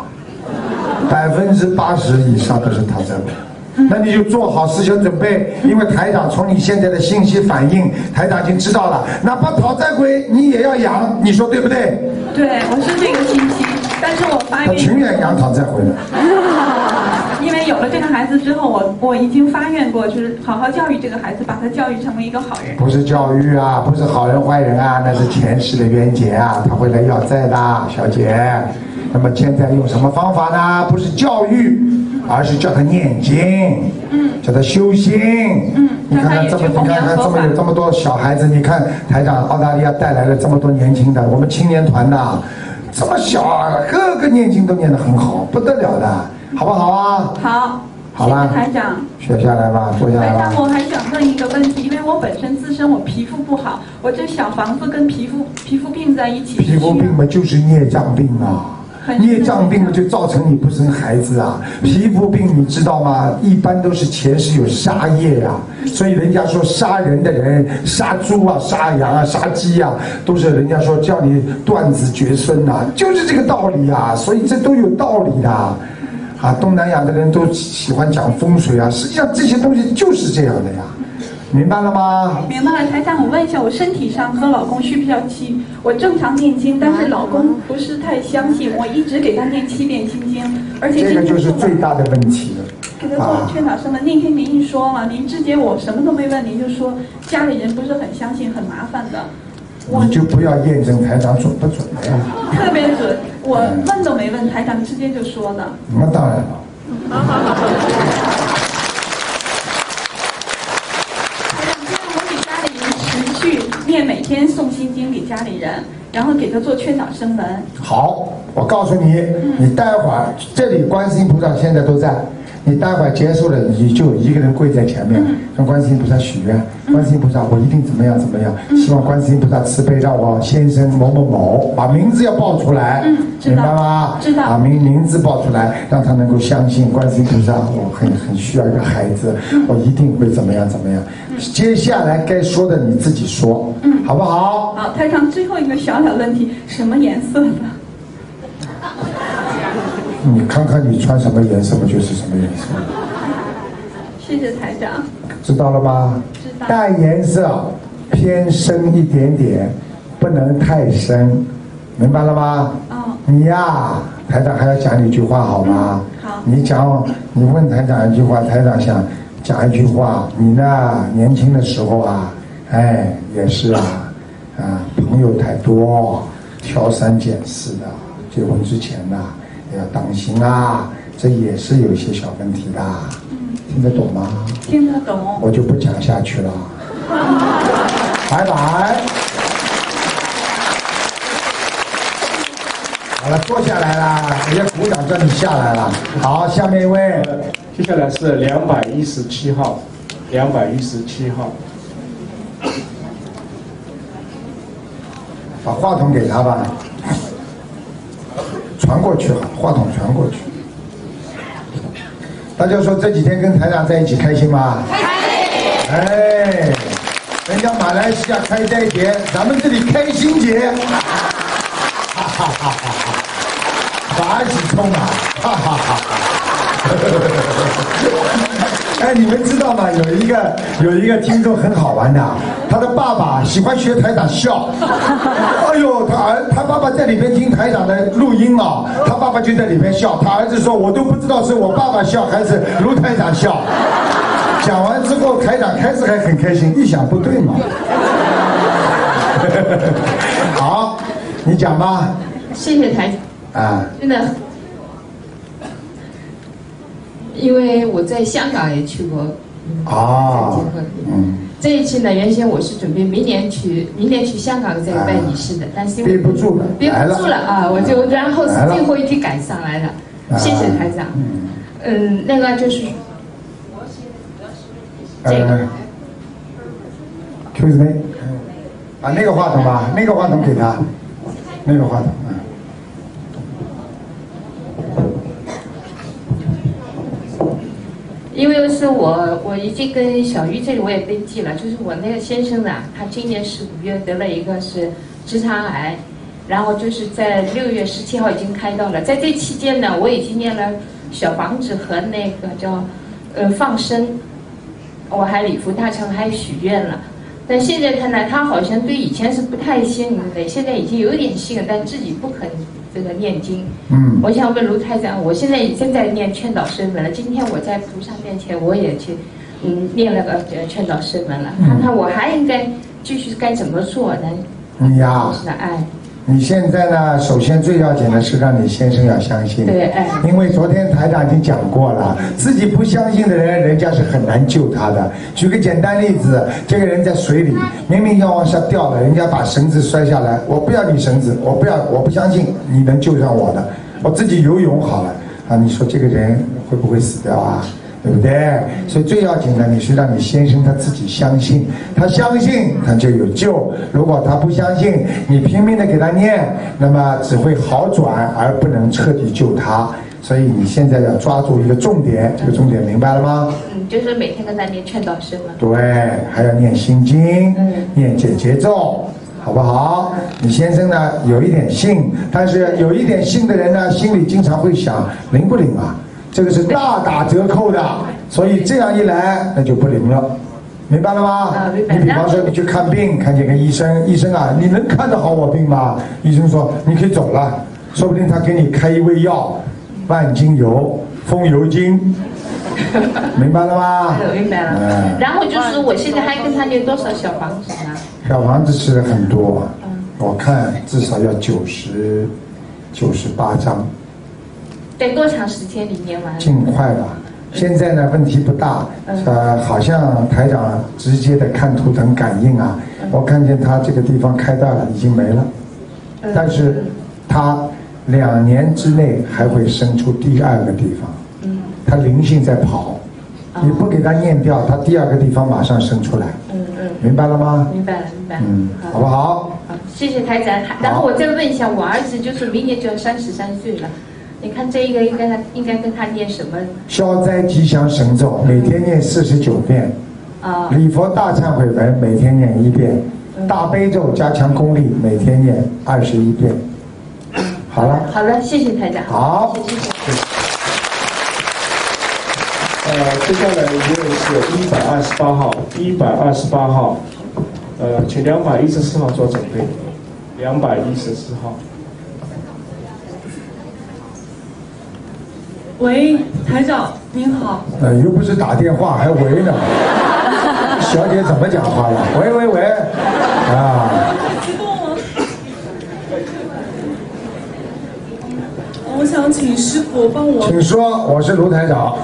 ，80%以上都是讨债鬼。那你就做好思想准备，因为台长从你现在的信息反应，台长已经知道了，哪怕讨债鬼你也要养，你说对不对？ 对，我是这个信息，但是我发愿。 他情愿养讨债鬼的。 因为有了这个孩子之后，我已经发愿过，就是好好教育这个孩子，把他教育成为一个好人。 不是教育啊，不是好人坏人啊，那是前世的冤结啊，他会来要债的，小姐。那么现在用什么方法呢？不是教育，而是叫他念经，叫他修心。你看看这么有这么多小孩子，你看台长澳大利亚带来了这么多年轻的，我们青年团的，这么小啊，个个念经都念得很好，不得了的，好不好啊？ 好。 好了， 台长， 学下来吧，坐下来吧。 台长，我还想问一个问题，因为我本身自身我皮肤不好，我这小房子跟皮肤病在一起。 皮肤病嘛，就是孽障病啊。孽障病就造成你不生孩子啊，皮肤病你知道吗？一般都是前世有杀业啊，所以人家说杀人的人，杀猪啊、杀羊啊、杀鸡啊，都是人家说叫你断子绝孙呐，就是这个道理啊，所以这都有道理的。啊，东南亚的人都喜欢讲风水啊，实际上这些东西就是这样的呀。明白了吗？ 明白了，台长，我问一下，我身体上和老公需不需要7？我正常念经，但是老公不是太相信，我一直给他念7遍心经，而且这个就是最大的问题了。 给他做劝导声的，那天您一说了，您直接我什么都没问，您就说家里人不是很相信，很麻烦的。 你就不要验证台长准不准了呀？ 特别准，我问都没问，台长直接就说的。 那当然了。 念每天诵心经给家里人，然后给他做劝导声文。 好，我告诉你，你待会儿这里观世音菩萨现在都在，你待会儿结束了，你就一个人跪在前面，跟观世音菩萨许愿，观世音菩萨，我一定怎么样怎么样，希望观世音菩萨慈悲，让我先生某某某，把名字要报出来，明白吗？ 知道。 把名字报出来，让他能够相信观世音菩萨，我很需要一个孩子，我一定会怎么样怎么样。接下来该说的你自己说，好不好？ 好，台长，最后一个小问题，什么颜色的？ 你看看你穿什么颜色，不就是什么颜色？ 谢谢台长。 知道了吗？ 知道。淡颜色偏深一点点，不能太深，明白了吗？ 哦。 你呀，台长还要讲你一句话，好吗？ 好。 你问台长一句话，台长想讲一句话。你呢，年轻的时候啊，也是啊，朋友太多，挑三拣四的，结婚之前呢。要当心啊，这也是有一些小问题的，听得懂吗？ 听得懂。 我就不讲下去了，拜拜。好了，坐下来了，人家鼓掌叫你下来了。好，下面一位， 接下来是217号，217号。 把话筒给他吧，传过去好，话筒传过去。大家说这几天跟台长在一起开心吗？开心。哎，人家马来西亚开斋节，咱们这里开心节，哈哈哈哈哈，法喜充满，哈哈哈哈。哎，你们知道吗？有一个听众很好玩的，他的爸爸喜欢学台长笑。哎呦，他爸爸在里边听台长的录音啊，他爸爸就在里边笑。他儿子说：“我都不知道是我爸爸笑还是卢台长笑。”讲完之后，台长开始还很开心，一想不对嘛。好，你讲吧。 谢谢台长。啊，真的。因为我在香港也去过，这一期呢，原先我是准备明年去香港再拜你师的，但是因为憋不住了啊，我就然后是最后一天赶上来了，谢谢台长。那个就是这个 ，Excuse me， 把那个话筒吧，那个话筒给他，那个话筒。 因为是我已经跟小鱼这里我也登记了，就是我那个先生呢，他今年15月得了一个是直肠癌，然后就是在6月17号已经开刀了。在这期间呢，我已经念了小房子和那个叫放生，我还礼佛大忏还许愿了。但现在看来，他好像对以前是不太信的，现在已经有点信了，但自己不肯这个念经。我想问卢台长，我现在已经在念劝导声闻了。今天我在菩萨面前，我也去念了个劝导声闻了。看看我还应该继续该怎么做呢？ 你呀，你现在呢，首先最要紧的是让你先生要相信。 对， 因为昨天台长已经讲过了，自己不相信的人，人家是很难救他的。举个简单例子，这个人在水里，明明要往下掉了，人家把绳子摔下来，我不要你绳子，我不相信你能救上我的，我自己游泳好了啊！你说这个人会不会死掉啊？对不对？所以最要紧的，你是让你先生他自己相信，他相信他就有救。如果他不相信，你拼命的给他念，那么只会好转，而不能彻底救他。所以你现在要抓住一个重点，这个重点明白了吗？ 就是每天跟他念劝导声嘛。 对，还要念心经，念解结咒。好不好？你先生呢有一点信，但是有一点信的人呢，心里经常会想灵不灵啊？这个是大打折扣的，所以这样一来那就不灵了，明白了吗？ 明白。 你比方说你去看病，看见个医生，医生啊，你能看得好我病吗？医生说你可以走了，说不定他给你开一味药，万金油、风油精，明白了吗？ 明白了。然后就是我现在还跟他念多少小房子呢？ 小房子是很多，我看至少要98张。 在多长时间里念完？ 尽快吧。现在呢问题不大，好像台长直接的看图腾感应啊，我看见他这个地方开大了，已经没了，但是他2年之内还会生出第2个地方，他灵性在跑，你不给他念掉，他第2个地方马上生出来，明白了吗？ 明白了。 好不好？ 好，谢谢台长。然后我再问一下，我儿子就是明年就要33岁了。你看这一个应该跟他念什么？ 消灾吉祥神咒，每天念49遍。礼佛大忏悔文每天念1遍。大悲咒加强功力，每天念21遍。好了。 好了，谢谢台长。 好。 谢谢。 接下来一位是128号，请214号做准备，214号。 喂，台长您好。 又不是打电话还喂呢，小姐怎么讲话了？喂，啊！ 激动了。我想请师傅帮我。 请说，我是卢台长。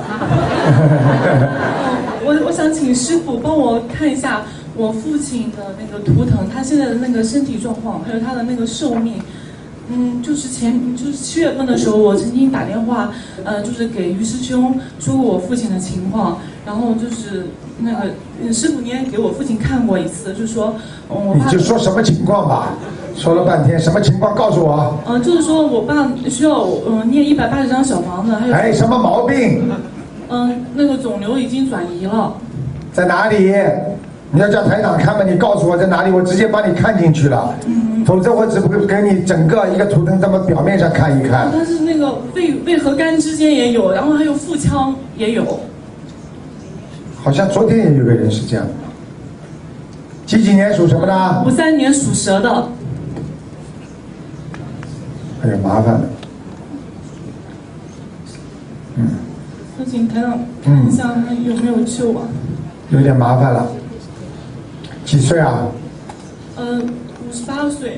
我想请师傅帮我看一下我父亲的那个图腾，他现在的那个身体状况，还有他的那个寿命。就是7月份的时候，我曾经打电话，就是给于师兄说过我父亲的情况， 然后就是那个师傅你也给我父亲看过一次，就说我爸你就说什么情况吧，说了半天什么情况告诉我。 就是说我爸需要念180张小房子，还有哎，什么毛病？ 那个肿瘤已经转移了。 在哪里？你要叫台长看吗？你告诉我在哪里，我直接帮你看进去了。否则我只不过给你整个一个图腾这么表面上看一看。 但是那个胃和肝之间也有，然后还有腹腔也有。 好像昨天也有个人是这样的。几年属什么的 ？53年属蛇的。 哎呀，麻烦了。 请台长看一下他有没有救啊？ 有点麻烦了。几岁啊 ？58岁。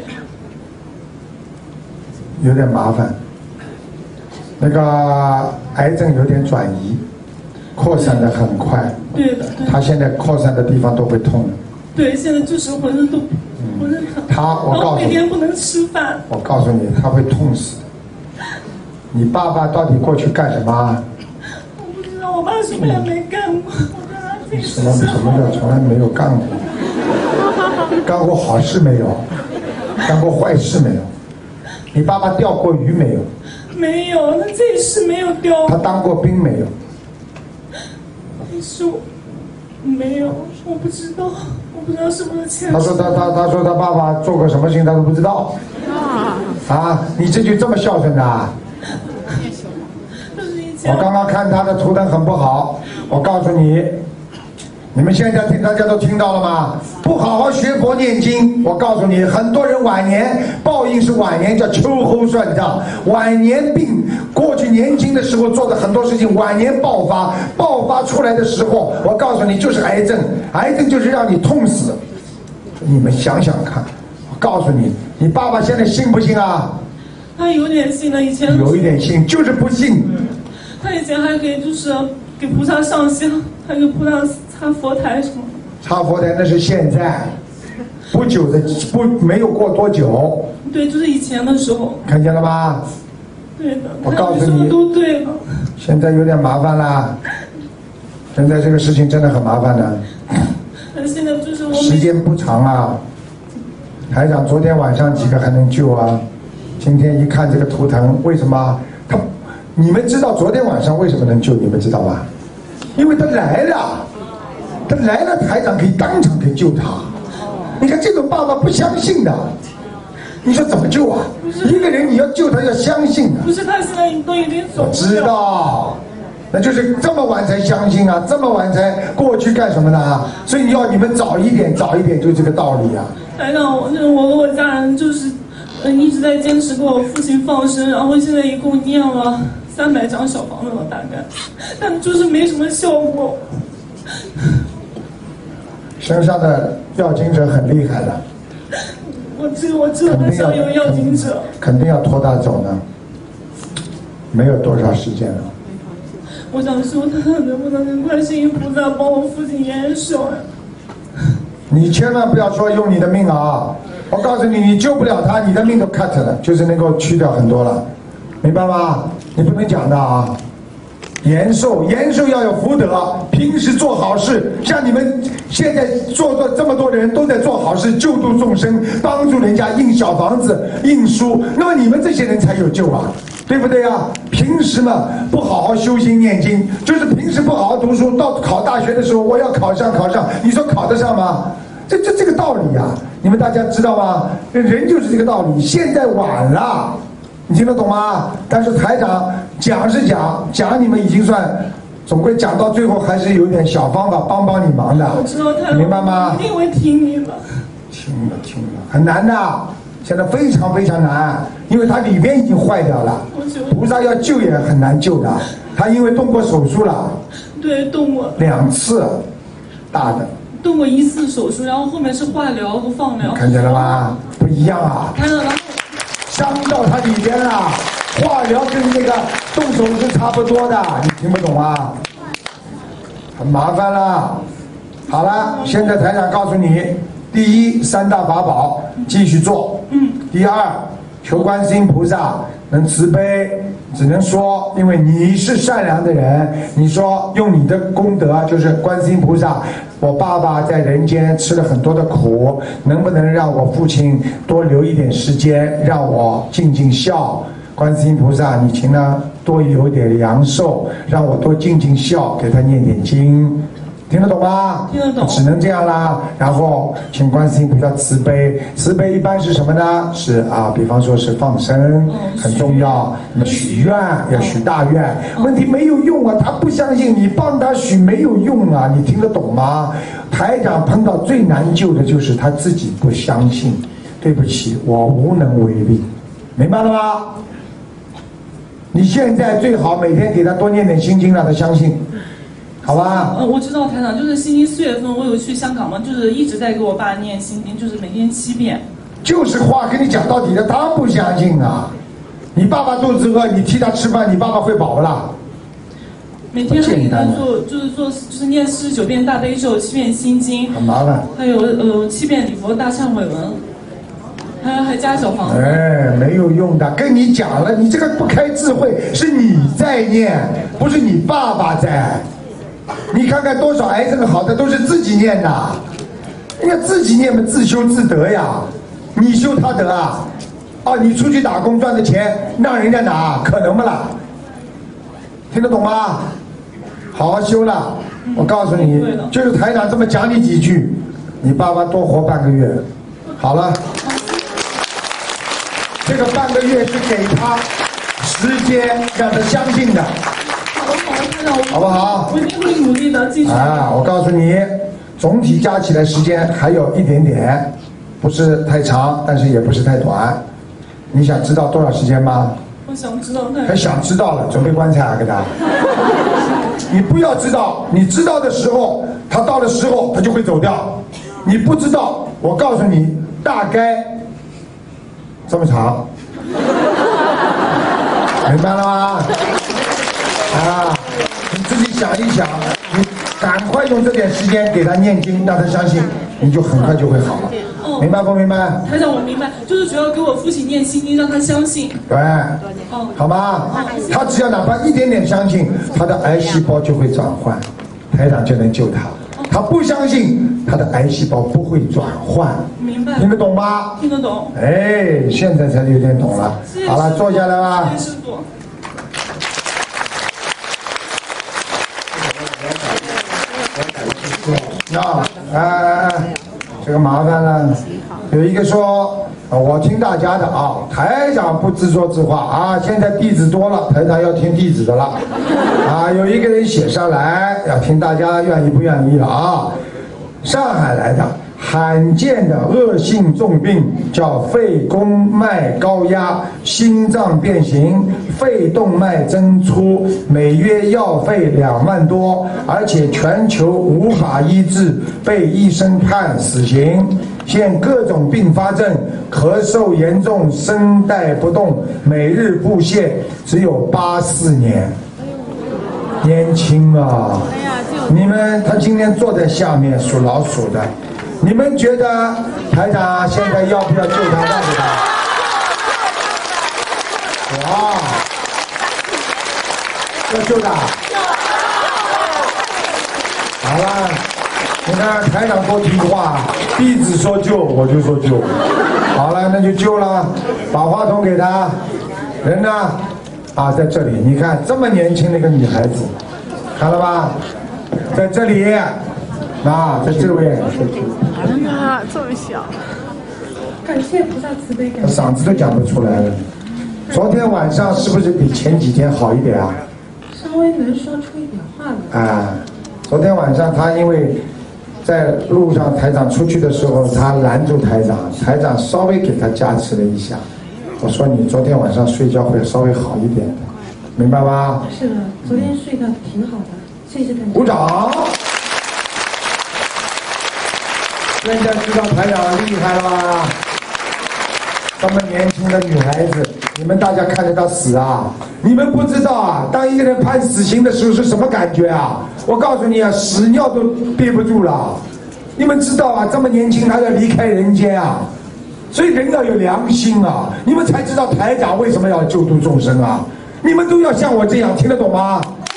有点麻烦。那个癌症有点转移，扩散的很快。 对的。 他现在扩散的地方都会痛。 对，现在就是浑身都浑身疼。 我告诉你， 每天不能吃饭。 我告诉你，他会痛死的。你爸爸到底过去干什么？ 我不知道，我爸什么也没干过。 什么叫从来没有干过？干过好事没有？干过坏事没有？你爸爸钓过鱼没有？ 没有，他这事没有钓。 他当过兵没有？ 没有，我不知道，我不知道是不是前世。 他说他爸爸做过什么事情他都不知道。你这就这么孝顺的啊？我刚刚看他的图腾很不好，我告诉你，你们现在大家都听到了吗？不好好学佛念经，我告诉你，很多人晚年报应是晚年叫秋后算账，晚年病，过去年轻的时候做的很多事情，晚年爆发出来的时候，我告诉你就是癌症，癌症就是让你痛死。你们想想看，我告诉你，你爸爸现在信不信啊？ 他有点信了，以前有一点信，就是不信。 他以前还给就是给菩萨上香，还给菩萨擦佛台什么。 擦佛台那是现在，不久的没有过多久。 对，就是以前的时候。 看见了吗？ 对的。 我告诉你， 都对的。 现在有点麻烦啦。现在这个事情真的很麻烦的。 现在就是我时间不长啊。台长昨天晚上几个还能救啊？今天一看这个图腾，为什么你们知道昨天晚上为什么能救？你们知道吗？因为他来了，台长可以当场可以救他。你看这种爸爸不相信的，你说怎么救啊？一个人你要救他要相信的。 不是，他现在都已经走了。 我知道，那就是这么晚才相信啊，这么晚才过去干什么呢？所以要你们早一点，就这个道理啊。 台长，我和我家人就是一直在坚持给我父亲放生，然后现在一共念了300张小房子了，大概，但就是没什么效果。 身上的要经者很厉害的， 我知道他想有要经者， 肯定要拖他走呢，没有多少时间了。 我想说，他能不能跟观世音菩萨帮我父亲延寿呀？ 你千万不要说用你的命啊！我告诉你，你救不了他，你的命都 cut 了，就是能够去掉很多了，明白吗？你不能讲的啊！延寿要有福德，平时做好事，像你们现在做这么多的人都在做好事，救度众生，帮助人家印小房子、印书，那么你们这些人才有救啊，对不对啊？平时嘛不好好修心念经，就是平时不好好读书，到考大学的时候我要考上，你说考得上吗？这个道理啊，你们大家知道吗？人就是这个道理，现在晚了。你听得懂吗？但是台长讲是讲你们已经算，总归讲到最后还是有点小方法帮你忙的。 我知道， 你明白吗？ 一定会听你的。 听了，很难的，现在非常非常难，因为它里边已经坏掉了。菩萨要救也很难救的，他因为动过手术了。 对，动过 2次，大的。 动过1次手术，然后后面是化疗和放疗。 看见了吗？不一样啊。 看到了。 伤到它里边了，化疗跟那个动手是差不多的，你听不懂啊？很麻烦了。好了，现在台长告诉你，第一，3大法宝继续做。第二，求观世音菩萨能慈悲，只能说，因为你是善良的人，你说用你的功德，就是观世音菩萨，我爸爸在人间吃了很多的苦，能不能让我父亲多留一点时间，让我尽尽孝？观世音菩萨，你请他多有点阳寿，让我多尽尽孝，给他念点经。听得懂吗？ 听得懂。 只能这样啦。然后请观世音菩萨慈悲，慈悲一般是什么呢？是啊，比方说是放生，很重要。那么许愿要许大愿，问题没有用啊，他不相信你帮他许没有用啊，你听得懂吗？台长碰到最难救的就是他自己不相信。对不起，我无能为力，明白了吗？你现在最好每天给他多念点心经，让他相信。好吧， 我知道台长，就是心经4月份我有去香港嘛，就是一直在给我爸念心经，就是每天7遍。 就是话跟你讲到底的，他不相信啊！你爸爸肚子饿，你替他吃饭，你爸爸会饱不啦？ 每天还给他做，就是念49遍大悲咒，7遍心经， 很麻烦。 还有7遍礼佛大忏悔文，还加小房子。 哎，没有用的，跟你讲了，你这个不开智慧，是你在念，不是你爸爸在。你看看多少癌症好的都是自己念的，人家自己念嘛，自修自得呀。你修他得啊？哦，你出去打工赚的钱让人家拿，可能不啦？听得懂吗？好好修了，我告诉你，就是台长这么讲你几句，你爸爸多活半个月，好了。这个半个月是给他时间让他相信的。好不好？ 我一定会努力的，继续。 啊，我告诉你，总体加起来时间还有一点点，不是太长，但是也不是太短。你想知道多少时间吗？ 我想知道。 还想知道了，准备棺材啊，给他。你不要知道，你知道的时候，他到了时候他就会走掉。你不知道，我告诉你，大概这么长，明白了吗？啊，你自己想一想，你赶快用这点时间给他念经，让他相信，你就很快就会好了。明白不明白？ 台长，我明白，就是主要给我父亲念心经，让他相信。 对，好吗？他只要哪怕一点点相信，他的癌细胞就会转换，台长就能救他。他不相信，他的癌细胞不会转换。 明白。 听得懂吗？ 听得懂。 哎，现在才有点懂了。好了，坐下来吧。 谢谢师傅。 这个麻烦了。有一个说，我听大家的啊，台长不自说自话啊。现在弟子多了，台长要听弟子的了啊。有一个人写上来，要听大家愿意不愿意了啊。上海来的罕见的恶性重病叫肺功脉高压、心脏变形、肺动脉增粗，每月药费2万多，而且全球无法医治，被医生判死刑。现各种并发症，咳嗽严重，声带不动，每日布泻，只有84年，年轻啊！你们，他今天坐在下面属老鼠的。你们觉得台长现在要不要救他？让给他？哇！要救他？好了，你看台长多听话，弟子说救我就说救。好了，那就救了，把话筒给他。人呢？啊，在这里，你看这么年轻的一个女孩子，看了吧？在这里。啊，在这位， 哎呀，这么小，感谢菩萨慈悲，感谢。 嗓子都讲不出来了。昨天晚上是不是比前几天好一点啊？ 稍微能说出一点话来。 啊，昨天晚上他因为在路上台长出去的时候，他拦住台长，台长稍微给他加持了一下。我说你昨天晚上睡觉会稍微好一点的，明白吧？ 是的，昨天睡得挺好的，谢谢大家。 鼓掌。现在知道台长厉害了吧？这么年轻的女孩子，你们大家看着她死啊？你们不知道啊，当一个人判死刑的时候是什么感觉啊？我告诉你啊，屎尿都憋不住了。你们知道啊，这么年轻还要离开人间啊？ 所以人要有良心啊，你们才知道台长为什么要救度众生啊！你们都要像我这样，听得懂吗？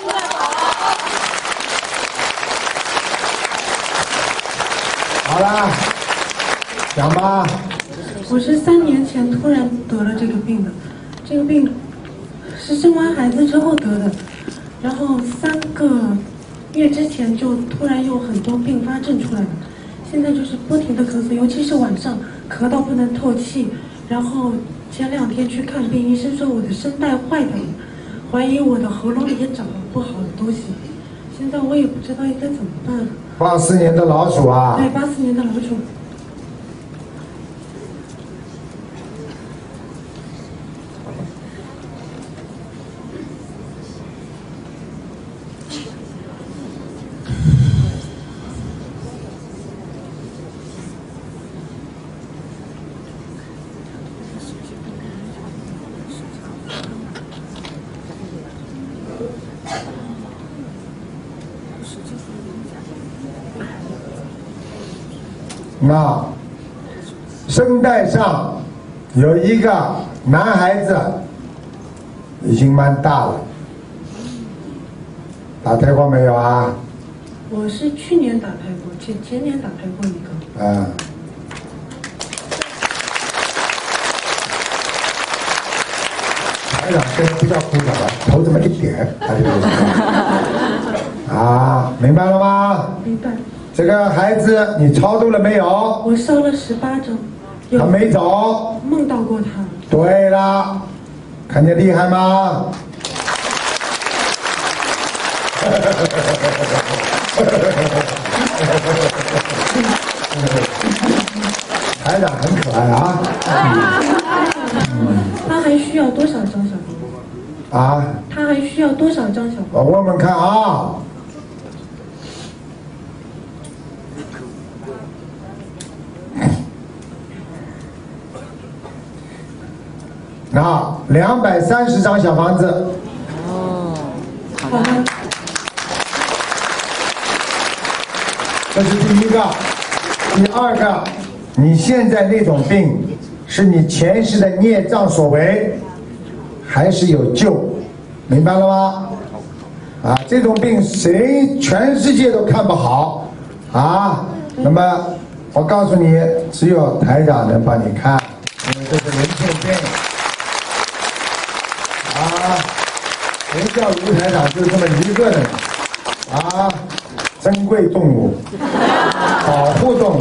好啦，讲吧。 我是3年前突然得了这个病的，这个病是生完孩子之后得的，然后3个月之前就突然有很多并发症出来了，现在就是不停的咳嗽，尤其是晚上咳到不能透气，然后前2天去看病，医生说我的声带坏的，怀疑我的喉咙里也长了不好的东西，现在我也不知道应该怎么办。 84年的老鼠啊。 对，84年的老鼠。 那声带上有一个男孩子，已经蛮大了，打胎过没有啊？ 我是去年打胎过，前年打胎过一个。 嗯。台长现在不叫鼓掌了，头这么一点，他就啊，明白了吗？ 明白。 这个孩子你超度了没有？ 我烧了18张。 他没走。 梦到过他。 对了，看见厉害吗？台长很可爱啊。 他还需要多少张小房？ 啊？ 他还需要多少张小房？ 我问问看啊。那230张小房子。 哦，好的。 这是第一个。第二个，你现在那种病是你前世的孽障所为，还是有救？明白了吗？啊，这种病谁全世界都看不好啊。那么我告诉你，只有台长能帮你看，因为这是灵性病。啊，谁叫卢台长就这么一个人啊？珍贵动物，保护动物。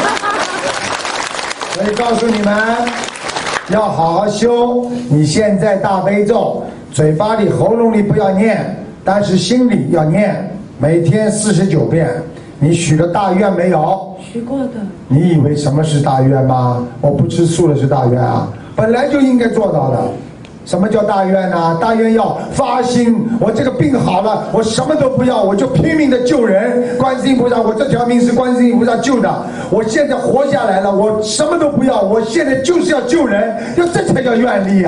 所以告诉你们，要好好修。你现在大悲咒，嘴巴里、喉咙里不要念，但是心里要念，每天49遍。你许了大愿没有？ 许过的。 你以为什么是大愿吗？我不吃素的是大愿啊，本来就应该做到的。什么叫大愿呢？大愿要发心，我这个病好了，我什么都不要，我就拼命的救人。观世音菩萨，我这条命是观世音菩萨救的，我现在活下来了，我什么都不要，我现在就是要救人，这才叫愿力啊！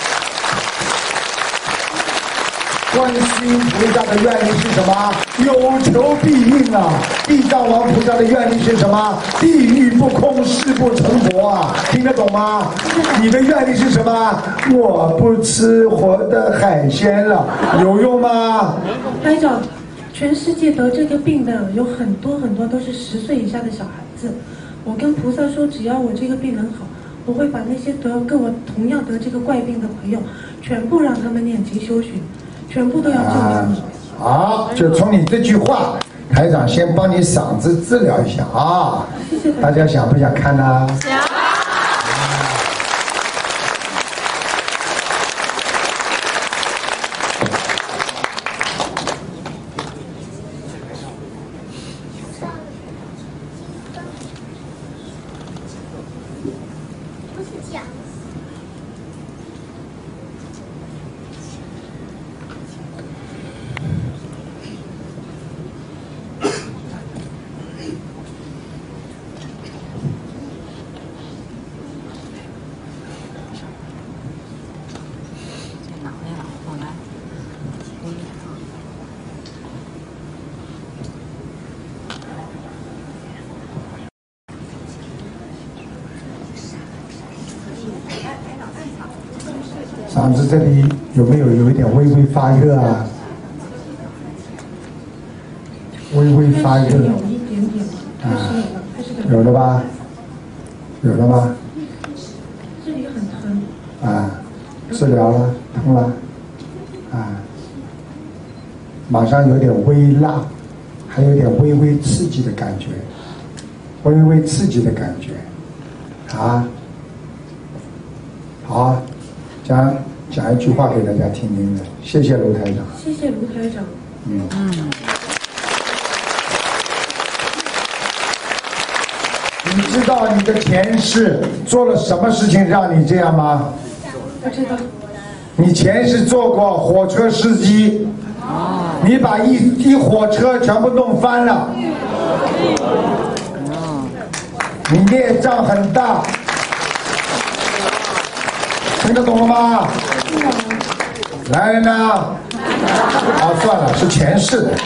观世音菩萨的愿力是什么？有求必应啊！地藏王菩萨的愿力是什么？地狱不空，誓不成佛啊！听得懂吗？你的愿力是什么？我不吃活的海鲜了，有用吗？ 台长，全世界得这个病的有很多都是10岁以下的小孩子。我跟菩萨说，只要我这个病能好，我会把那些跟我同样得这个怪病的朋友，全部让他们念经修学。全部都要救你。 好，就从你这句话，台长先帮你嗓子治疗一下啊。 谢谢。 大家想不想看呢？ 想。 嗓子这里有没有一点微微发热啊？微微发热。 有一点点，开始有了，开始有了吧？有了吗？ 这里很疼。 啊，治疗了，疼了，啊，马上有点微辣，还有点微微刺激的感觉，微微刺激的感觉，啊，好，讲一句话给大家听听的，谢谢卢台长。 谢谢卢台长。 你知道你的前世做了什么事情让你这样吗？ 不知道。 你前世做过火车司机，你把一火车全部弄翻了，你孽障很大，听得懂了吗？来人呐！啊，算了，是前世的。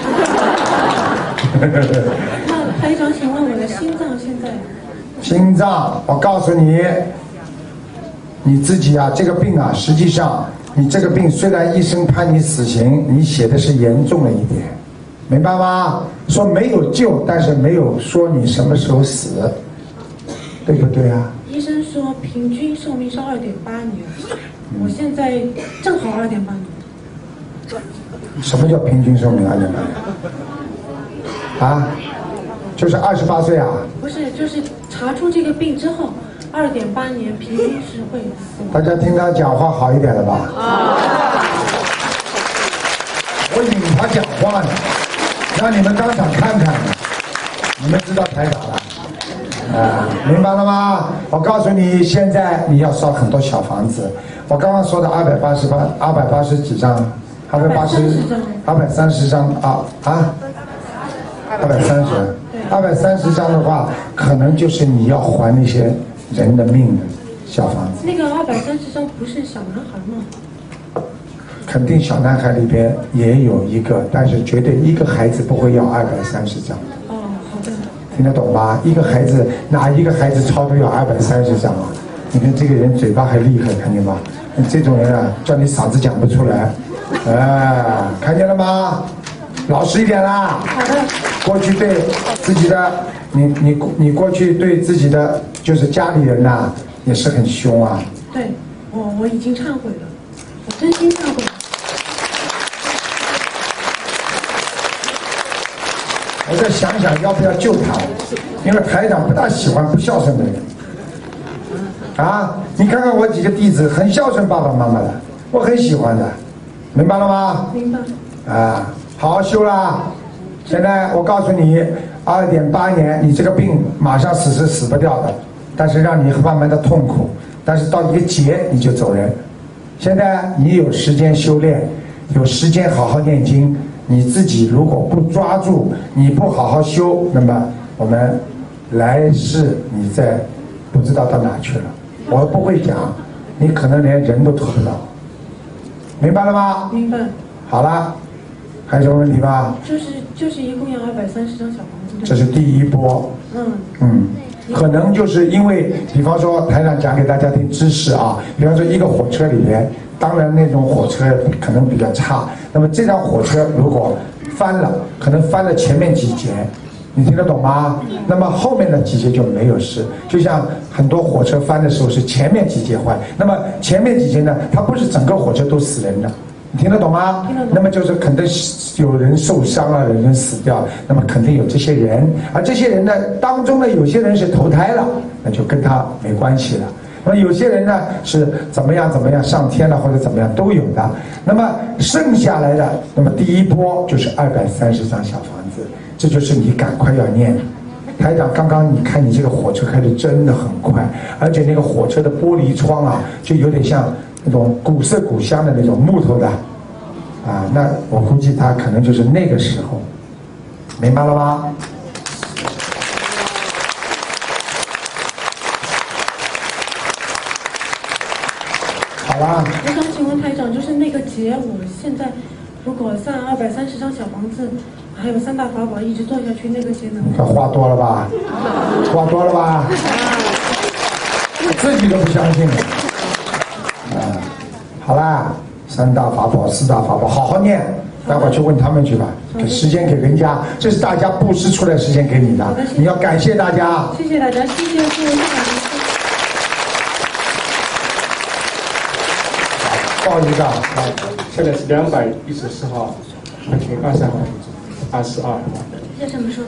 那台长，请问我的心脏现在？ 心脏，我告诉你，你自己啊，这个病啊，实际上你这个病虽然医生判你死刑，你写的是严重了一点，明白吗？说没有救，但是没有说你什么时候死，对不对啊？ 医生说平均寿命是2.8年，我现在正好2.8年。 什么叫平均寿命2.8年？啊？就是28岁啊？ 不是，就是查出这个病之后，2.8年平均是会死亡。 大家听他讲话好一点了吧？我引他讲话呢，让你们当场看看，你们知道台长了，明白了吗？我告诉你，现在你要烧很多小房子。我刚刚说的280几张，230张230张的话，可能就是你要还那些人的命的小房子。 那个230张不是小男孩吗？ 肯定小男孩里边也有一个，但是绝对一个孩子不会要230张。 哦，好的。 听得懂吗？一个孩子哪一个孩子超度要230张啊？你看这个人嘴巴还厉害，看见吗？这种人啊，叫你嗓子讲不出来，看见了吗？老实一点啦。 好的。 过去对自己的，你过去对自己的就是家里人呐，也是很凶啊。 对，我已经忏悔了，我真心忏悔。 我再想想要不要救他，因为台长不大喜欢不孝顺的人。啊，你看看我几个弟子很孝顺爸爸妈妈的，我很喜欢的，明白了吗？ 明白。 啊，好好修啦。现在我告诉你，2.8年，你这个病马上死是死不掉的，但是让你慢慢的痛苦，但是到一个劫你就走人。现在你有时间修炼，有时间好好念经，你自己如果不抓住，你不好好修，那么我们来世你再不知道到哪去了。我不会讲，你可能连人都投不到，明白了吗？ 明白。 好了。还有什么问题吧？ 就是一共要230张小房子。 这是第一波。可能就是因为，比方说台长讲给大家听知识啊，比方说一个火车里面，当然那种火车可能比较差，那么这辆火车如果翻了，可能翻了前面几节，你听得懂吗？那么后面的几节就没有事。就像很多火车翻的时候是前面几节坏，那么前面几节呢，它不是整个火车都死人的。你听得懂吗？ 听得懂。 那么就是肯定有人受伤了，有人死掉，那么肯定有这些人，而这些人呢当中呢，有些人是投胎了，那就跟他没关系了。那么有些人呢是怎么样上天了或者怎么样都有的。那么剩下来的，那么第一波就是230张小房子，这就是你赶快要念。台长，刚刚你看你这个火车开的真的很快，而且那个火车的玻璃窗啊，就有点像那种古色古香的那种木头的，那我估计他可能就是那个时候，明白了吗？好啦。 我想请问台长，就是那个劫，我现在如果算230张小房子，还有3大法宝一直做下去，那个劫能？ 这话多了吧？话多了吧？自己都不相信。 好啦，3大法宝、4大法宝，好好念。待会儿去问他们去吧，给时间给人家，这是大家布施出来时间给你的，你要感谢大家。 谢谢大家，谢谢各位大家。 报一个， 现在是214号，请23号，22号。 这什么说？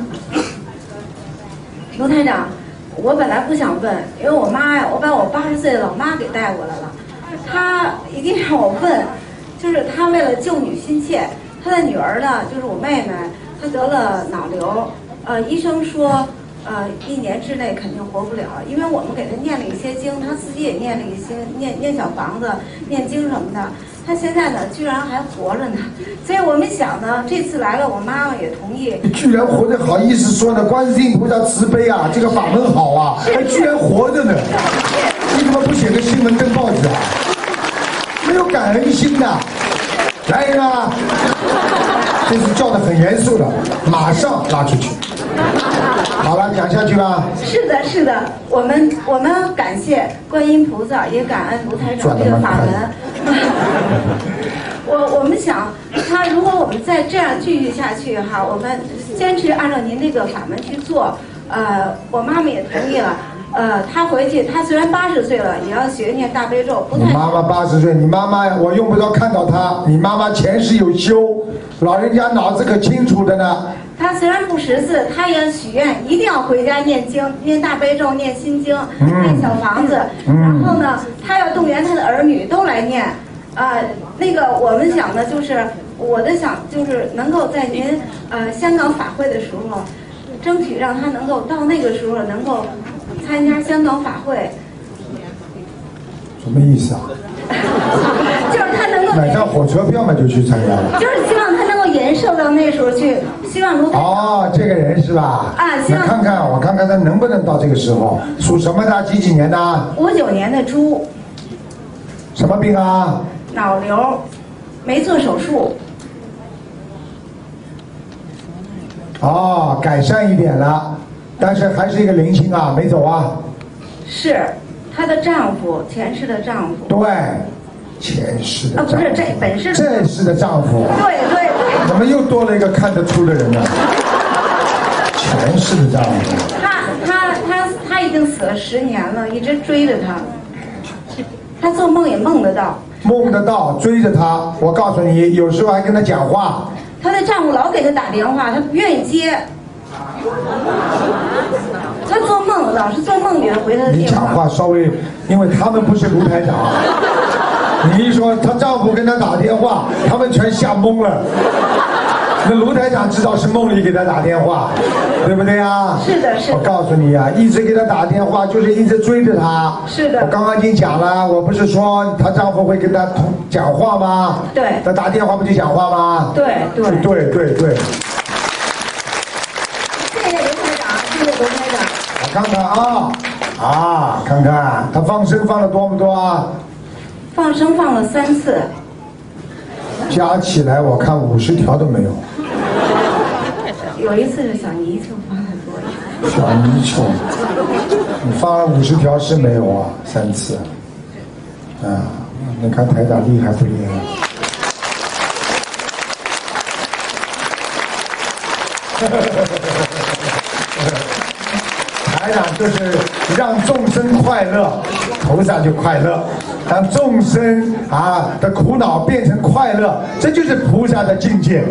卢台长，我本来不想问，因为我妈呀，我把我80岁的老妈给带过来了，她一定让我问，就是她为了救女心切，她的女儿呢，就是我妹妹，她得了脑瘤，医生说，1年之内肯定活不了，因为我们给她念了一些经，她自己也念了一些念小房子、念经什么的。他现在呢，居然还活着呢，所以我们想呢，这次来了，我妈妈也同意。 你居然活着，好意思说呢？观世音菩萨慈悲啊，这个法门好啊，还居然活着呢！你怎么不写个新闻登报纸啊？没有感恩心的，来人啊！这次叫得很严肃的，马上拉出去。好了，讲下去吧。 是的，是的，我们感谢观音菩萨，也感恩卢台长这个法门。我们想，如果我们再这样继续下去哈，我们坚持按照您这个法门去做，我妈妈也同意了。她回去，她虽然80岁了，也要学念大悲咒。 你妈妈80岁，你妈妈我用不着看到她，你妈妈前世有修，老人家脑子可清楚的呢。 他虽然不识字，他也许愿一定要回家念经，念大悲咒，念心经，念小房子。然后呢，他要动员他的儿女都来念。那个我们想呢，就是我的想就是能够在您香港法会的时候，争取让他能够到那个时候能够参加香港法会。 什么意思啊？ 就是他能够买张火车票嘛，就去参加了。 就是希望他能够延寿到那时候去，希望卢台长。 哦，这个人是吧？ 希望我看看他能不能到这个时候。属什么的？几年的 ？59年的猪。 什么病啊？ 脑瘤，没做手术。 哦，改善一点了，但是还是一个灵性啊，没走啊。 是。她的丈夫，前世的丈夫。 对，前世的丈夫。 不是这本世的。 这世的丈夫。 对。 怎么又多了一个看得出的人呢？前世的丈夫。 他已经死了10年了，一直追着他。他做梦也梦得到。 梦得到，追着他。我告诉你，有时候还跟他讲话。 她的丈夫老给她打电话，她不愿意接。他做梦，老是做梦给他回他的电话。 你讲话稍微，因为他们不是卢台长，你一说她丈夫跟她打电话，他们全吓懵了。那卢台长知道是梦里给她打电话，对不对呀？ 是的，是的。 我告诉你呀，一直给她打电话，就是一直追着她。 是的。 我刚刚已经讲了，我不是说她丈夫会跟她讲话吗？ 对。 她打电话不就讲话吗？ 对。 我看看看看他放生放了多不多啊？ 放生放了3次， 加起来我看50条都没有。 有一次是小泥鳅放的多一点。 小泥鳅，你放了50条是没有啊？3次，你看台长厉害不厉害？台长就是让众生快乐，菩萨就快乐；让众生的苦恼变成快乐，这就是菩萨的境界。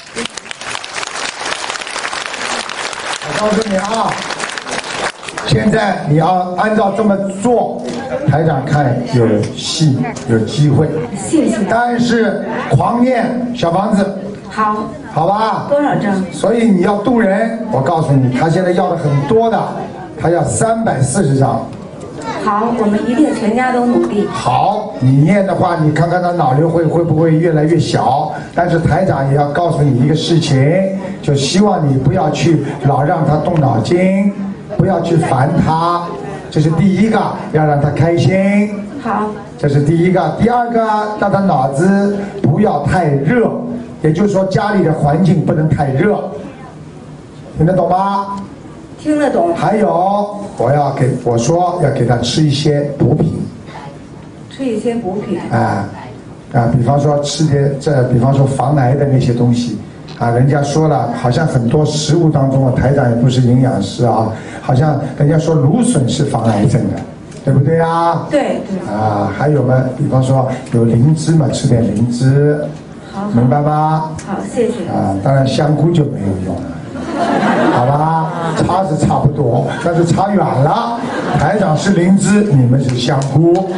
我告诉你啊，现在你要按照这么做，台长看有戏，有机会。 谢谢。 但是狂念小房子。好吧， 多少张？ 所以你要渡人，我告诉你，他现在要的很多的，他要340张。 好，我们一定全家都努力。 好，你念的话，你看看他脑瘤会不会越来越小？但是台长也要告诉你一个事情，就希望你不要去老让他动脑筋，不要去烦他，这是第一个，要让他开心。 好， 这是第一个。第二个，让他脑子不要太热。也就是说，家里的环境不能太热，听得懂吗？ 听得懂。 还有，我说要给他吃一些补品。 吃一些补品。 啊，比方说吃点比方说防癌的那些东西。啊，人家说了，好像很多食物当中啊，台长也不是营养师啊，好像人家说芦笋是防癌症的，对不对啊？ 对。 啊，还有嘛，比方说有灵芝嘛，吃点灵芝，明白吗？ 好，谢谢。 啊，当然香菇就没有用了，好吧？差是差不多，但是差远了。台长是灵芝，你们是香菇。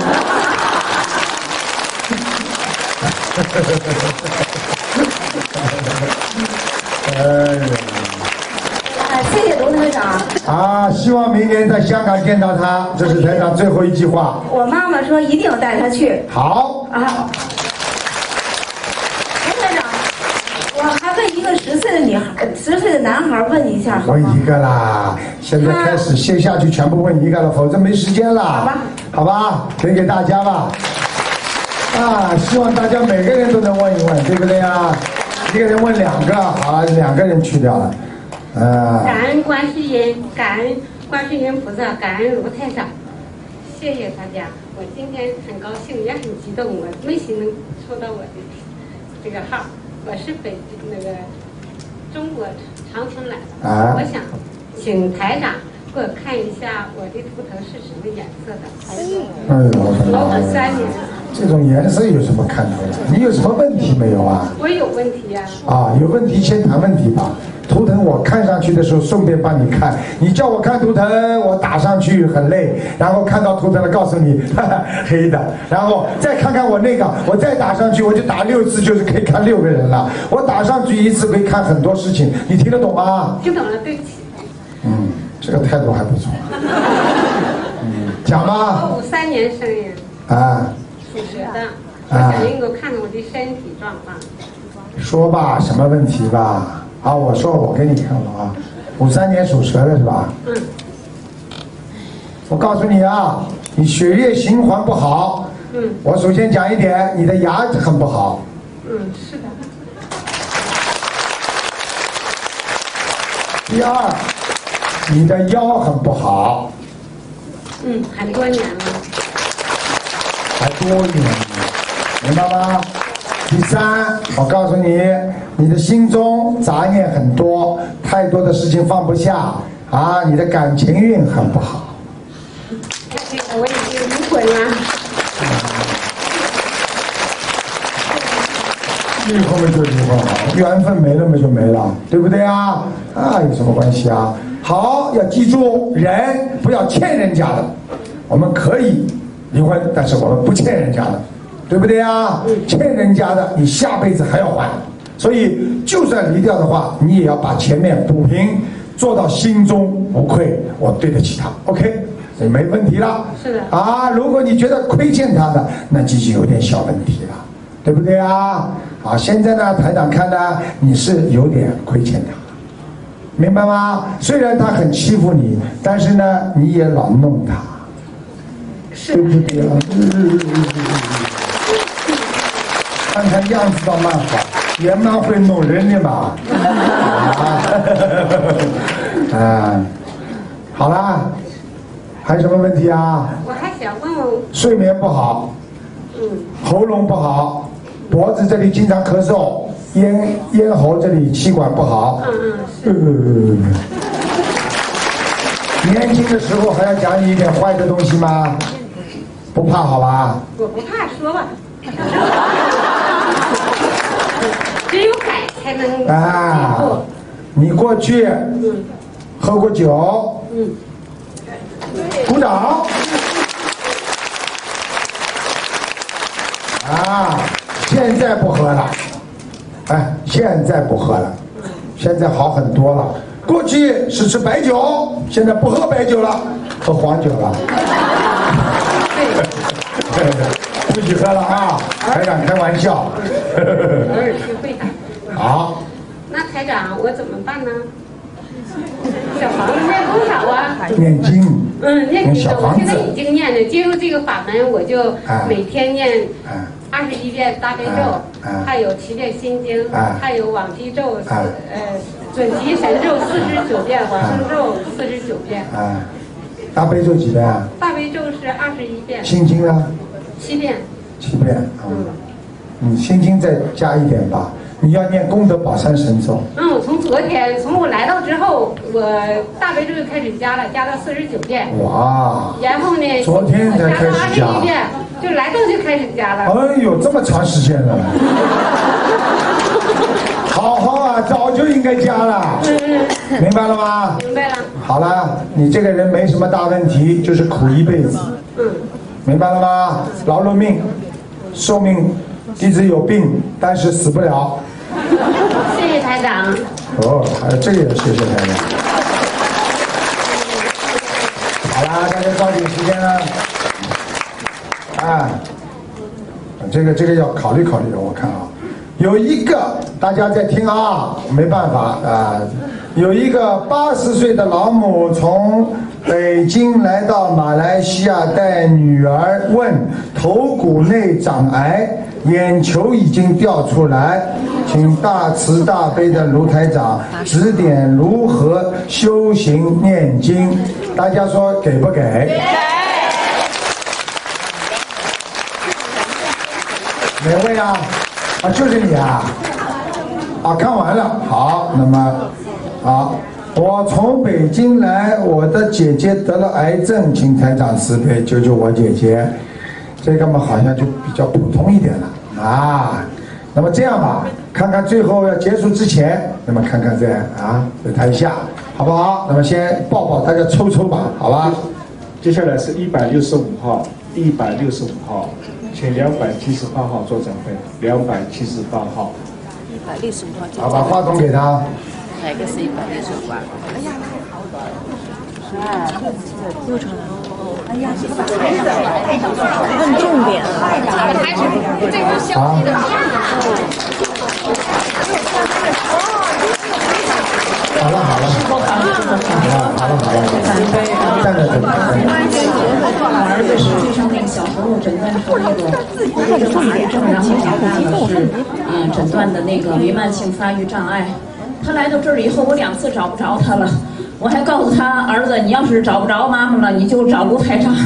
谢谢卢台长。 啊，希望明年在香港见到他，这是台长最后一句话。 我妈妈说一定带他去。 好。 啊。卢台长，我还问一个10岁的男孩问一下。 问一个啦，现在开始接下去全部问一个了，否则没时间了。 好吧。 好吧，给大家吧。啊，希望大家每个人都能问一问，对不对啊？一个人问2个，好了，2个人去掉了。 感恩观世音，感恩观世音菩萨，感恩卢台长，谢谢大家。我今天很高兴，也很激动，我没想能抽到我的这个号。我是中国长春来的，我想请台长给我看一下我的图腾是什么颜色的。 哎呦 ，53年。 这种颜色有什么看头的？你有什么问题没有啊？ 我有问题呀。 啊，有问题先谈问题吧。图腾我看上去的时候顺便帮你看，你叫我看图腾，我打上去很累，然后看到图腾了告诉你，哈哈，黑的，然后再看看我那个，我再打上去，我就打6次，就是可以看6个人了。我打上去1次可以看很多事情，你听得懂吗？ 听懂了，对不起。 这个态度还不错。讲吧。 我53年生人。 啊。 属蛇的，我想您给我看看我的身体状况。 说吧，什么问题吧？啊，我说我给你看了啊，53年属蛇的是吧？我告诉你啊，你血液循环不好。我首先讲一点，你的牙很不好。 是的。 第二，你的腰很不好。 很多年了。 还多一点，明白吗？第三，我告诉你，你的心中杂念很多，太多的事情放不下啊，你的感情运很不好。 这个我已经离婚了。 离婚嘛就离婚好，缘分没了嘛就没了，对不对啊？啊，有什么关系啊？好，要记住，人不要欠人家的，我们可以离婚，但是我们不欠人家的，对不对啊？欠人家的，你下辈子还要还。所以，就算离掉的话，你也要把前面补平，做到心中无愧，我对得起他。OK， 没问题了。 是的。 啊，如果你觉得亏欠他的，那就有点小问题了，对不对啊？啊，现在呢，台长看呢，你是有点亏欠他。明白吗？虽然他很欺负你，但是呢，你也老弄他，对不对啊？看看样子倒蛮好，也蛮会弄人的嘛。啊，好啦，还有什么问题啊？ 我还想问问， 睡眠不好，喉咙不好，脖子这里经常咳嗽。咽喉这里气管不好。年轻的时候还要讲你一点坏的东西吗？不怕好吧？ 我不怕说吧。只有改才能进步。 你过去喝过酒？鼓掌。现在不喝了。现在不喝了，现在好很多了。过去是吃白酒，现在不喝白酒了，喝黄酒了。不许喝了啊！台长开玩笑。 偶尔体会的。 好。 那台长，我怎么办呢？小房子念多少啊？ 念经。 念经的，我现在已经念了。接入这个法门，我就每天念21遍大悲咒，还有7遍心经，还有往昔咒准提神咒49遍，往生咒49遍。 大悲咒几遍啊？ 大悲咒是21遍。 心经呢？ 7遍。 7遍。 心经再加一点吧。你要念功德宝山神咒。 从我来到之后，我大悲咒就开始加了，加到49遍。 哇！ 然后呢， 昨天才开始加。 81遍，就来到就开始加了。 哎呦，这么长时间了。好好啊，早就应该加了。明白了吗？ 明白了。 好了，你这个人没什么大问题，就是苦一辈子。明白了吗？劳碌命，寿命一直有病，但是死不了。 谢谢台长。 哦，还有这个也谢谢台长。好啦，大家抓紧时间了。这个要考虑考虑，我看啊，有一个大家在听啊，没办法啊，有一个80岁的老母从北京来到马来西亚带女儿，问头骨内长癌，眼球已经掉出来，请大慈大悲的卢台长指点如何修行念经。大家说给不给？给。哪位啊？就是你啊！看完了，好，那么好。我从北京来，我的姐姐得了癌症，请台长慈悲救救我姐姐。这个嘛，好像就比较普通一点了啊。那么这样吧，看看最后要结束之前，那么看看再再谈一下，好不好？那么先抱抱大家抽抽吧，好吧？ 接下来是165号，165号，请278号做准备，278号。 165号。 好，把话筒给他。 哪个是165啊？哎呀，又成了。哎呀，问重点了。 好了，站在这里。 我儿子实际上那个小时候诊断出那个癌症，然后长大了是诊断的那个弥漫性发育障碍。他来到这儿以后，我2次找不着他了。我还告诉他儿子，你要是找不着妈妈了，你就找卢台长。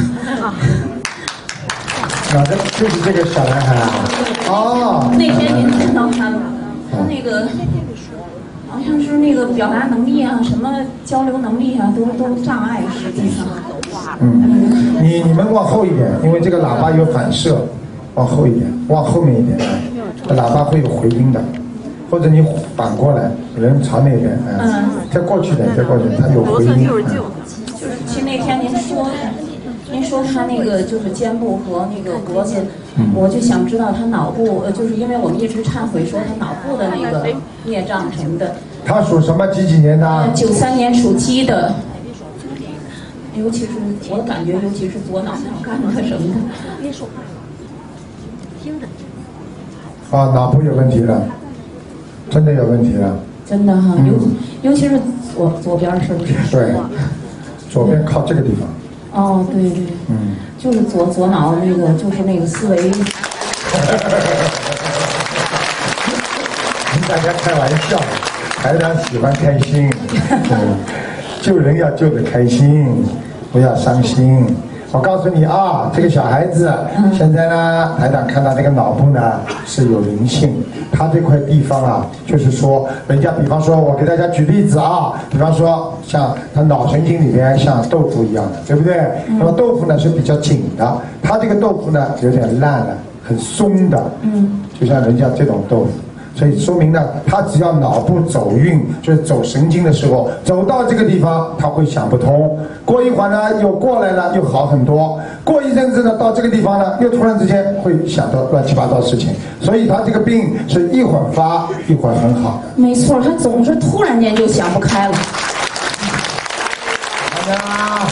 就是这个小男孩啊。哦。 那天您看到他那个好像是那个表达能力啊，什么交流能力啊，都障碍，实际上。 你们往后一点，因为这个喇叭有反射，往后一点，往后面一点，喇叭会有回音的。或者你反过来，人朝那边，再过去点，它有回音。 就是其实那天您说他那个就是肩部和那个脖子，我就想知道他脑部，就是因为我们一直忏悔说他脑部的那个孽障什么的。 他属什么？几年的 ？93年属鸡的。尤其是我感觉，尤其是左脑干的什么的。 脑部有问题了。真的有问题了， 真的哈，尤其是左边是不是？ 对，左边靠这个地方。 哦，对，就是左脑那个，就是那个思维。 大家开玩笑，台长喜欢开心，救人要救得开心，不要伤心。我告诉你啊，这个小孩子现在呢，台长看到这个脑部呢是有灵性，他这块地方啊，就是说，人家比方说，我给大家举例子啊，比方说像他脑神经里边像豆腐一样的，对不对？那么豆腐呢是比较紧的，他这个豆腐呢有点烂了，很松的，就像人家这种豆腐。所以说明呢，他只要脑部走运，就是走神经的时候，走到这个地方，他会想不通。过一会儿呢，又过来了，又好很多。过一阵子呢，到这个地方呢，又突然之间会想到乱七八糟的事情。所以他这个病是一会儿发，一会儿很好的。 没错，他总是突然间就想不开了。 大家啊，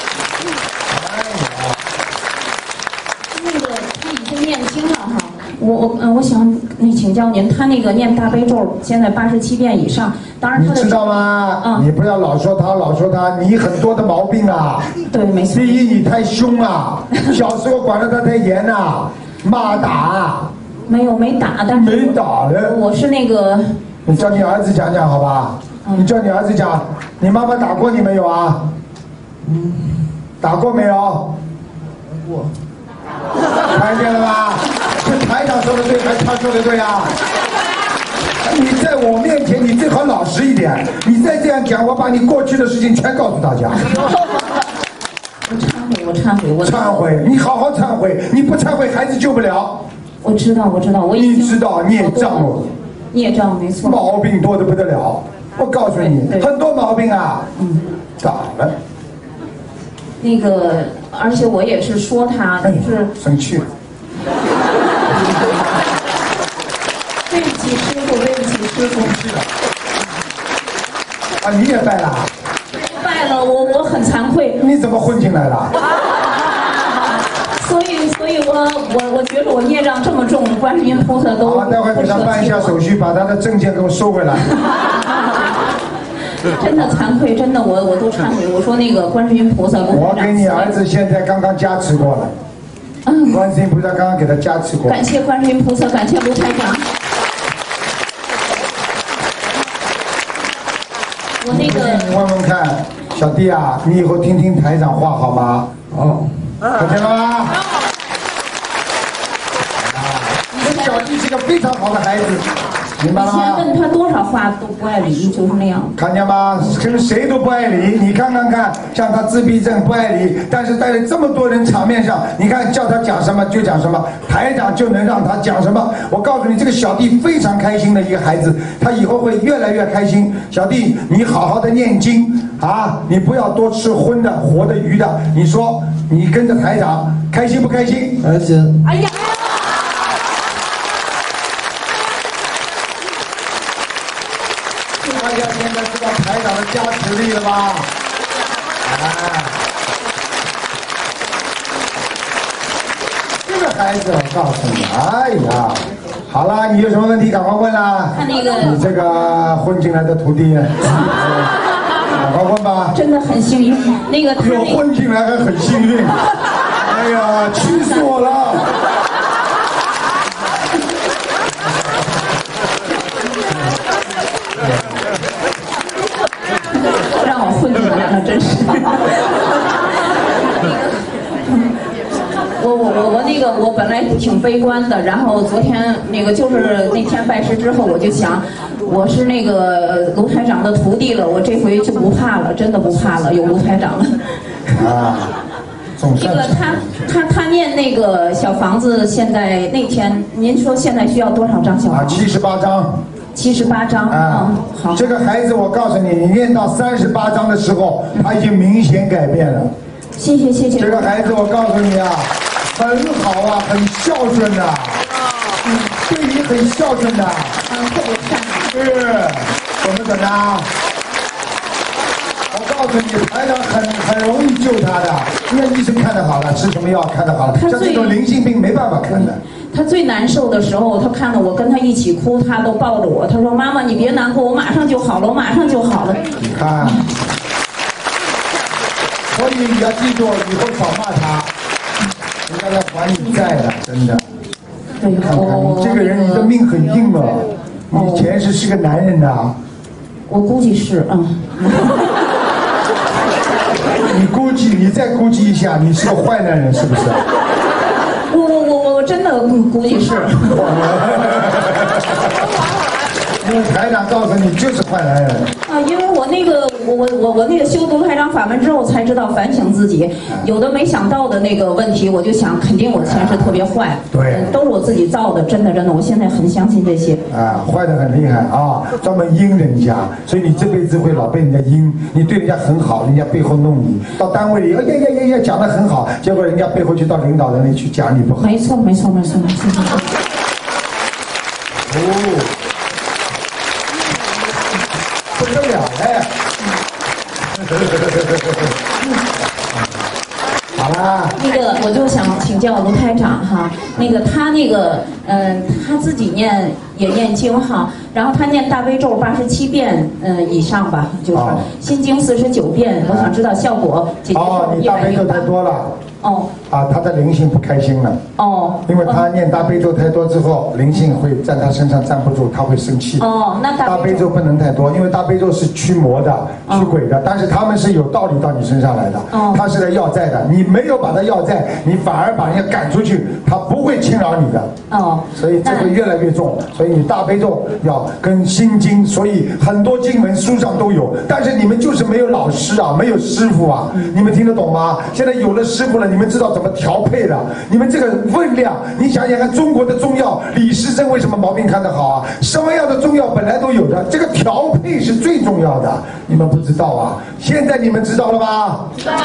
那个他已经念经了哈。我想请教您，他那个念大悲咒现在87遍以上，当然他的你知道吗？你不要老说他，你很多的毛病啊。 对，没错。 第一，你太凶了，小时候管得他太严了，骂打。 没打，但是没打了。 我是那个。 你叫你儿子讲讲好吧？你叫你儿子讲，你妈妈打过你没有啊？打过没有？打过。看见了吧？ 是台长说的对还是他说的对啊？你在我面前你最好老实一点，你再这样讲，我把你过去的事情全告诉大家。 我忏悔， 忏悔，你好好忏悔，你不忏悔孩子救不了。 我知道，我已经。 你知道孽障哦， 孽障没错。 毛病多得不得了，我告诉你，很多毛病啊。咋了？ 那个，而且我也是说他，就是生气了。 对不起师傅，对不起师傅。 啊，你也拜了？ 拜了，我很惭愧。 你怎么混进来了？ 所以我觉得我孽障这么重，观世音菩萨都。 好，待会给他办一下手续，把他的证件给我收回来。 真的惭愧，真的我都忏悔。我说那个观世音菩萨， 我给你儿子现在刚刚加持过了。观世音菩萨刚刚给他加持过。 感谢观世音菩萨，感谢卢台长。我那个， 你问问看，小弟啊，你以后听听台长话好吗？哦，看见了吗？你的小弟是个非常好的孩子，明白了吗？ 以前问他多少话都不爱理，就是那样。 看见吗？跟谁都不爱理，你看看看，像他自闭症不爱理，但是在这么多人场面上，你看叫他讲什么就讲什么，台长就能让他讲什么。我告诉你，这个小弟非常开心的一个孩子，他以后会越来越开心。小弟，你好好的念经啊，你不要多吃荤的、活的、鱼的。你说你跟着台长开心不开心？ 开心。 哎呀！ 大家现在知道台长的加持力了吧？这个孩子，我告诉你，哎呀，好了，你有什么问题赶快问啦。 那个， 你这个混进来的徒弟，赶快问吧。 真的很幸运，那个有混进来还很幸运。哎呀，气死我了！ 让我混进来了，真是。我本来挺悲观的，然后昨天就是那天拜师之后，我就想，我是那个卢台长的徒弟了，我这回就不怕了，真的不怕了，有卢台长了。 啊，总算。 那个他念那个小房子，现在那天您说现在需要多少张小房子 ？78张。 78张啊，好。 这个孩子，我告诉你，你念到38章的时候，他已经明显改变了。 谢谢。 这个孩子，我告诉你啊，很好啊，很孝顺的，对你很孝顺的， 特别善良。 是，怎么啊？我告诉你，台长很容易救他的，因为医生看得好了，吃什么药看得好了，像这种灵性病没办法看的。 他最难受的时候，他看到我跟他一起哭，他都抱着我，他说：“妈妈，你别难过，我马上就好了，我马上就好了。” 你看，所以你要记住，以后少骂他，人家来还你债的，真的。 对， 看看你这个人，你的命很硬哦，你前世是个男人呐。 我估计是， 你估计，你再估计一下，你是个坏男人是不是？ 我真的估计是。 台长告诉你就是坏男人啊，因为我那个修卢台长法门之后才知道反省自己，有的没想到的那个问题，我就想肯定我前世特别坏， 对， 都是我自己造的，真的，我现在很相信这些。 啊，坏的很厉害啊，专门阴人家，所以你这辈子会老被人家阴，你对人家很好，人家背后弄你，到单位里呀讲得很好，结果人家背后就到领导人里去讲你不好。 没错。 哦。不得了哎！好啦。 那个我就想请教卢台长哈，他自己也念经哈， 然后他念大悲咒87遍，以上吧，就是心经49遍。我想知道效果。姐姐说你大悲咒太多了。他的灵性不开心了。因为他念大悲咒太多之后，灵性会在他身上站不住，他会生气。 那大悲咒不能太多，因为大悲咒是驱魔的、驱鬼的，但是他们是有道理到你身上来的。他是来要债的，你没有把他要债，你反而把人家赶出去，他不会侵扰你的。所以这个越来越重，所以你大悲咒要跟心经，所以很多经文书上都有，但是你们就是没有老师啊，没有师傅啊，你们听得懂吗？现在有了师傅了，你们知道怎么调配的？你们这个分量，你想想看，中国的中药，李时珍为什么毛病看得好啊？什么样的中药本来都有的，这个调配是最重要的，你们不知道啊？现在你们知道了吧？知道了。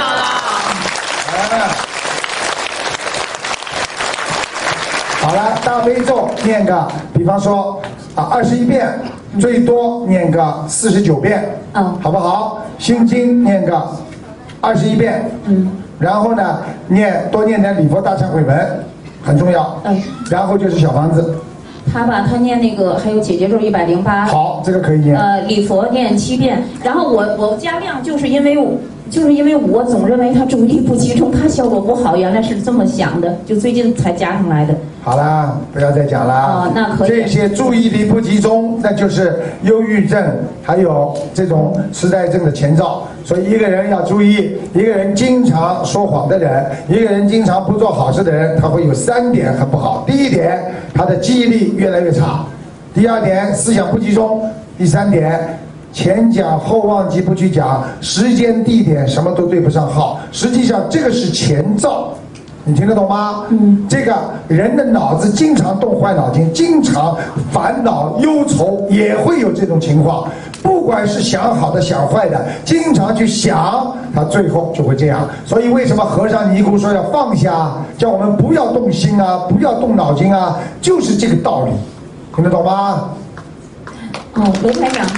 好了，大悲咒念个，比方说21遍，最多念个49遍，好不好？心经念个21遍，然后呢，多念点礼佛大忏悔文，很重要。然后就是小房子。 他念那个还有姐姐咒108。 好，这个可以念。 礼佛念7遍，然后我加量就是因为我总认为他注意力不集中，他效果不好，原来是这么想的，就最近才加上来的。 好了，不要再讲了。 那可以。 这些注意力不集中，那就是忧郁症，还有这种痴呆症的前兆。所以一个人要注意，一个人经常说谎的人，一个人经常不做好事的人，他会有3点很不好。第一点，他的记忆力越来越差；第二点，思想不集中；第三点，前讲后忘记不去讲，时间地点什么都对不上号。实际上这个是前兆，你听得懂吗？这个人的脑子经常动坏脑筋，经常烦恼忧愁，也会有这种情况。不管是想好的想坏的，经常去想，他最后就会这样。所以为什么和尚尼姑说要放下，叫我们不要动心啊，不要动脑筋啊，就是这个道理，听得懂吗？ 罗台长，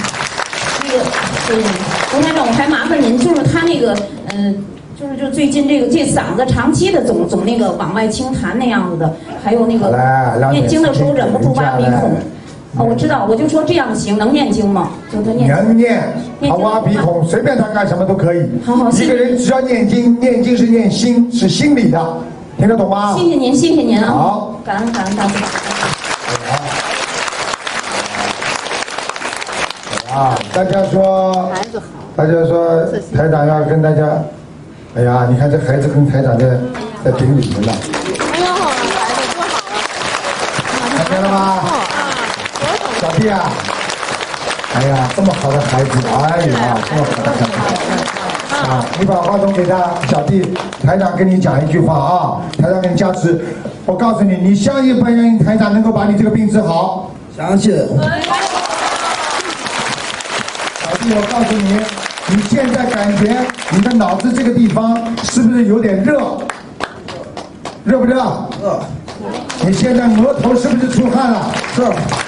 罗台长，我还麻烦您，就是他那个就最近这嗓子长期的总那个往外清痰那样子的，还有那个念经的时候忍不住挖鼻孔。我知道，我就说这样行，能念经吗？就他念。 能念，他挖鼻孔，随便他干什么都可以。 好， 一个人只要念经，念经是念心，是心里的，听得懂吗？ 谢谢您，谢谢您啊！ 好， 感恩大家。 大家说台长要跟大家，哎呀，你看这孩子跟台长在顶礼呢。哎呦，孩子多好啊！看见了吗？小弟啊，哎呀，这么好的孩子，哎呀，这么好的孩子你把话筒给他，小弟，台长跟你讲一句话啊，台长给你加持，我告诉你，你相信不相信台长能够把你这个病治好？ 相信。 小弟，我告诉你，你现在感觉你的脑子这个地方是不是有点热？热不热？ 热。 你现在额头是不是出汗了？是。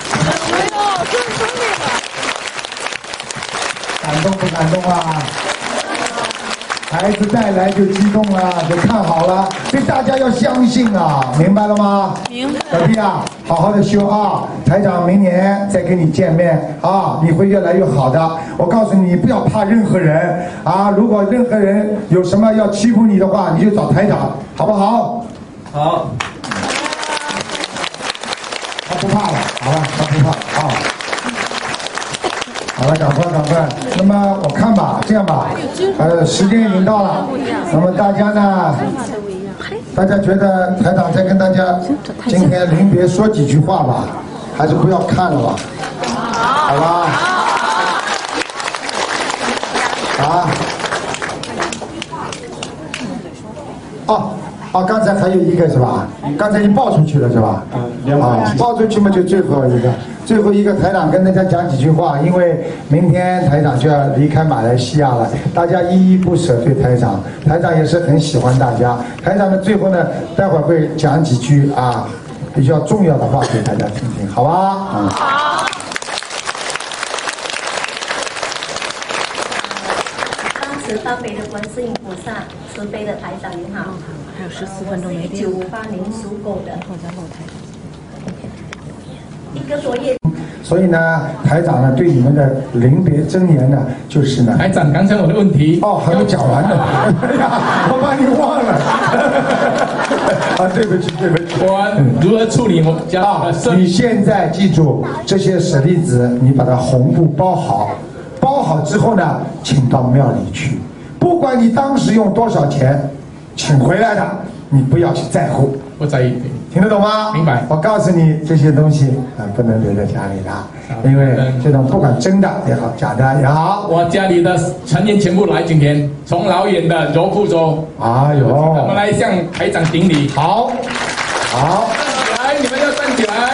感动不感动啊？孩子带来就激动了，就看好了，所以大家要相信啊，明白了吗？ 明白。 小弟啊，好好的修啊，台长明年再跟你见面啊，你会越来越好的。我告诉你，不要怕任何人啊，如果任何人有什么要欺负你的话，你就找台长，好不好？ 好。 他不怕了，好了，他不怕啊。好了，赶快。那么我看吧，这样吧，时间已经到了。那么大家呢？大家觉得台长再跟大家今天临别说几句话吧，还是不要看了吧？好吧？刚才还有一个是吧？刚才你报出去了是吧？报出去嘛就最后一个台长跟大家讲几句话，因为明天台长就要离开马来西亚了，大家依依不舍对台长，台长也是很喜欢大家。台长呢最后呢，待会儿会讲几句比较重要的话给大家听听，好吧？ 好。 大慈大悲的观世音菩萨，慈悲的台长您好。还有14分钟没电。1980属狗的。1个多月。 所以呢，台长呢对你们的临别真言呢，就是呢。 台长，刚才我的问题还没讲完呢，我把你忘了。对不起。 我如何处理我家的你现在记住这些舍利子，你把它红布包好，包好之后呢，请到庙里去，不管你当时用多少钱请回来的，你不要去在乎。 不在意， 听得懂吗？ 明白。 我告诉你，这些东西不能留在家里的，因为这种不管真的也好，假的也好， 我家里的成员全部来今天，从老远的柔富州。 哎呦， 我们来向台长顶礼。 好， 来，你们要站起来。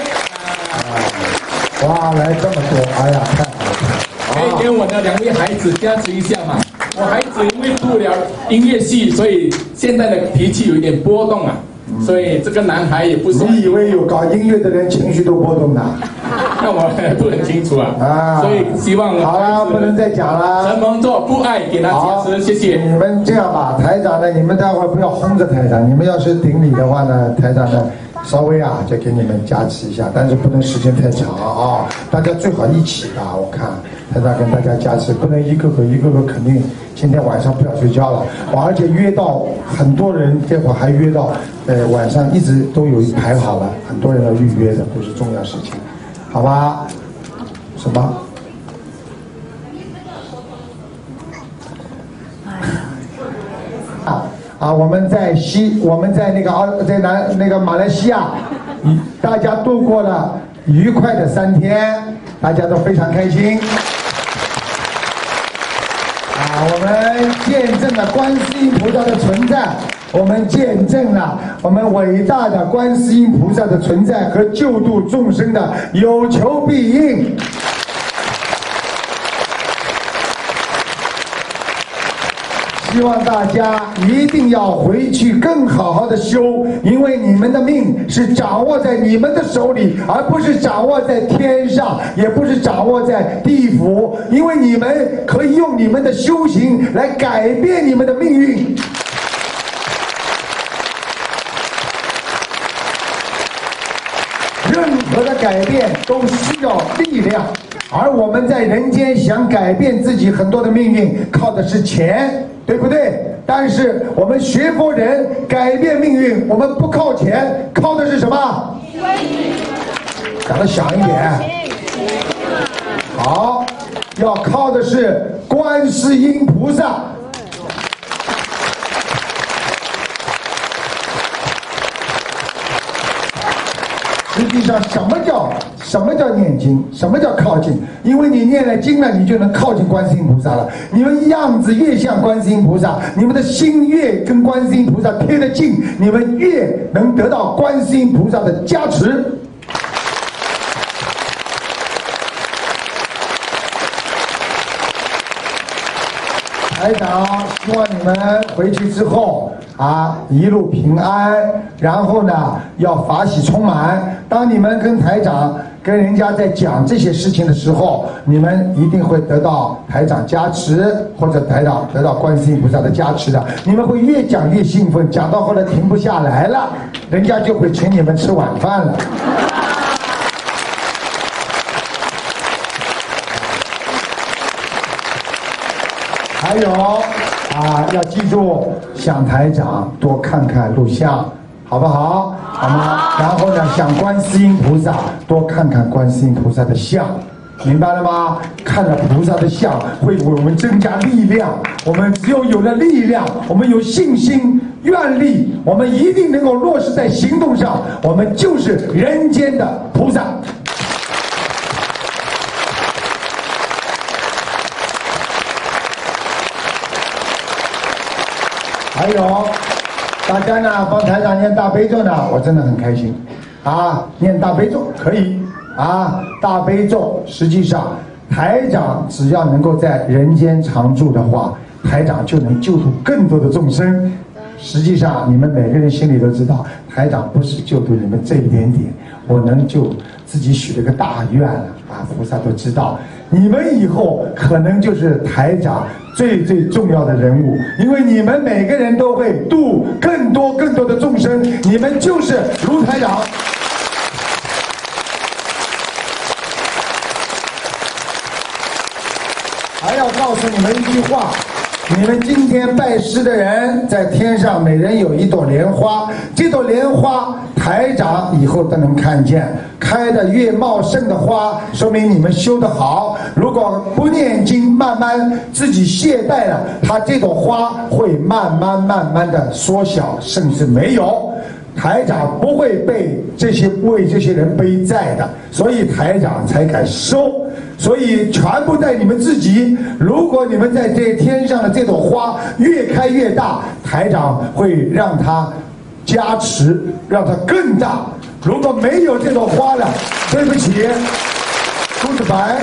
哇，来这么多，哎呀，太好了！ 可以给我的2位孩子加持一下嘛？我孩子因为读了音乐系，所以现在的脾气有一点波动啊。所以这个男孩也不是。 你以为有搞音乐的人情绪都波动的？ 那我不很清楚啊。所以希望好了，不能再讲了。 陈蒙做不爱给他加持，谢谢。 你们这样吧，台长呢，你们待会儿不要轰着台长。你们要是顶礼的话呢，台长呢稍微就给你们加持一下，但是不能时间太长啊。大家最好一起吧，我看台长跟大家加持，不能一个个肯定今天晚上不要睡觉了。而且约到很多人，这会儿还约到晚上一直都有排好了，很多人要预约的，都是重要事情，好吧？什么？我们在那个马来西亚，大家度过了愉快的3天，大家都非常开心。我们见证了观世音菩萨的存在，我们见证了我们伟大的观世音菩萨的存在和救度众生的有求必应。希望大家一定要回去更好好的修，因为你们的命是掌握在你们的手里，而不是掌握在天上，也不是掌握在地府，因为你们可以用你们的修行来改变你们的命运。任何的改变都需要力量，而我们在人间想改变自己很多的命运，靠的是钱，对不对？但是我们学佛人改变命运，我们不靠钱，靠的是什么？讲得响一点。好，要靠的是观世音菩萨。实际上，什么叫念经？什么叫靠近？因为你念了经了，你就能靠近观世音菩萨了。你们样子越像观世音菩萨，你们的心越跟观世音菩萨贴得近，你们越能得到观世音菩萨的加持。台长希望你们回去之后一路平安，然后呢要法喜充满。当你们跟台长跟人家在讲这些事情的时候，你们一定会得到台长加持，或者台长得到观世音菩萨的加持的。你们会越讲越兴奋，讲到后来停不下来了，人家就会请你们吃晚饭了。还有要记住向台长多看看录像，好不好？好吗？然后呢，向观世音菩萨多看看观世音菩萨的像，明白了吗？看了菩萨的像会为我们增加力量，我们只有有了力量，我们有信心愿力，我们一定能够落实在行动上，我们就是人间的菩萨。还有大家呢帮台长念大悲咒呢，我真的很开心念大悲咒可以大悲咒实际上台长只要能够在人间常住的话，台长就能救度更多的众生。实际上你们每个人心里都知道，台长不是救度你们这一点点，我能救自己许了个大愿了菩萨都知道，你们以后可能就是台长最重要的人物，因为你们每个人都会度更多的众生，你们就是卢台长。 诉你们一句话。你们今天拜师的人，在天上每人有一朵莲花，这朵莲花台长以后都能看见，开得越茂盛的花，说明你们修得好。如果不念经，慢慢自己懈怠了，它这朵花会慢慢的缩小，甚至没有。台长不会为这些人背债的，所以台长才敢收。所以全部在你们自己。如果你们在这天上的这朵花越开越大，台长会让它加持，让它更大。如果没有这朵花了，对不起，goodbye。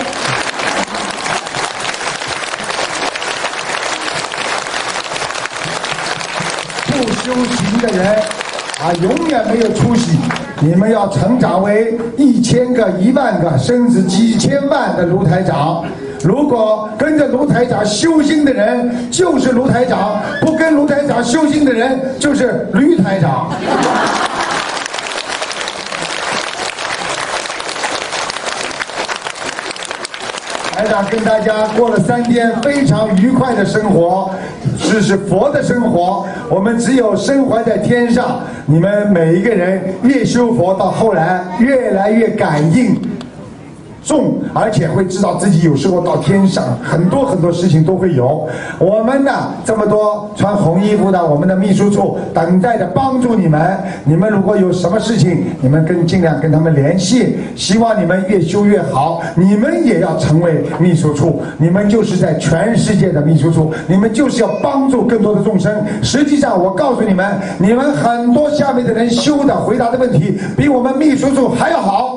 不修行的人永远没有出息。你们要成长为1000个、10000个，甚至几千万的卢台长。如果跟着卢台长修心的人，就是卢台长；不跟卢台长修心的人，就是驴台长。台长跟大家过了3天非常愉快的生活，这是佛的生活。我们只有身怀在天上，你们每一个人越修佛，到后来越来越感应重，而且会知道自己有时候到天上很多事情都会有。我们呢，这么多穿红衣服的，我们的秘书处等待着帮助你们。你们如果有什么事情，你们尽量跟他们联系。希望你们越修越好，你们也要成为秘书处。你们就是在全世界的秘书处，你们就是要帮助更多的众生。实际上，我告诉你们，你们很多下面的人修的回答的问题，比我们秘书处还要好。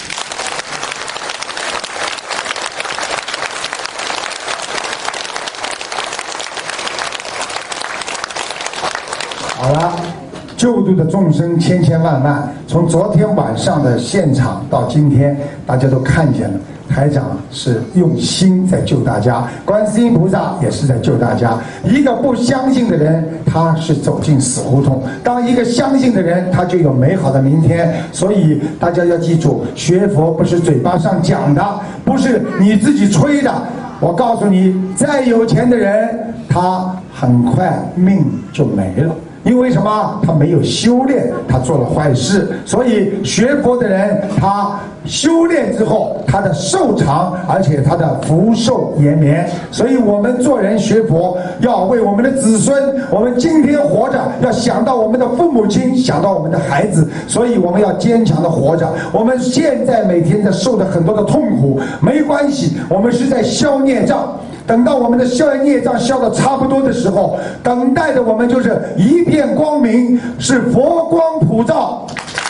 好了，救度的众生千千万万，从昨天晚上的现场到今天，大家都看见了，台长是用心在救大家，观世音菩萨也是在救大家。一个不相信的人，他是走进死胡同；当一个相信的人，他就有美好的明天。所以大家要记住，学佛不是嘴巴上讲的，不是你自己吹的。我告诉你，再有钱的人，他很快命就没了。因为什么？他没有修炼，他做了坏事。所以学佛的人，他修炼之后，他的寿长，而且他的福寿延绵。所以我们做人学佛，要为我们的子孙，我们今天活着，要想到我们的父母亲，想到我们的孩子。所以我们要坚强的活着。我们现在每天在受的很多的痛苦，没关系，我们是在消孽障。等到我们的孽障消得差不多的时候，等待的我们就是一片光明，是佛光普照。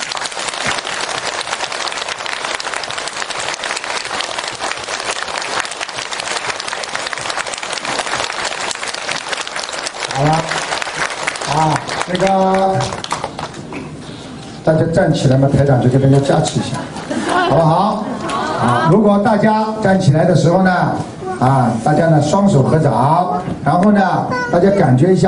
好了，那个大家站起来嘛，台长就给大家加持一下，好不好？如果大家站起来的时候呢，大家呢双手合掌，然后呢，大家感觉一下。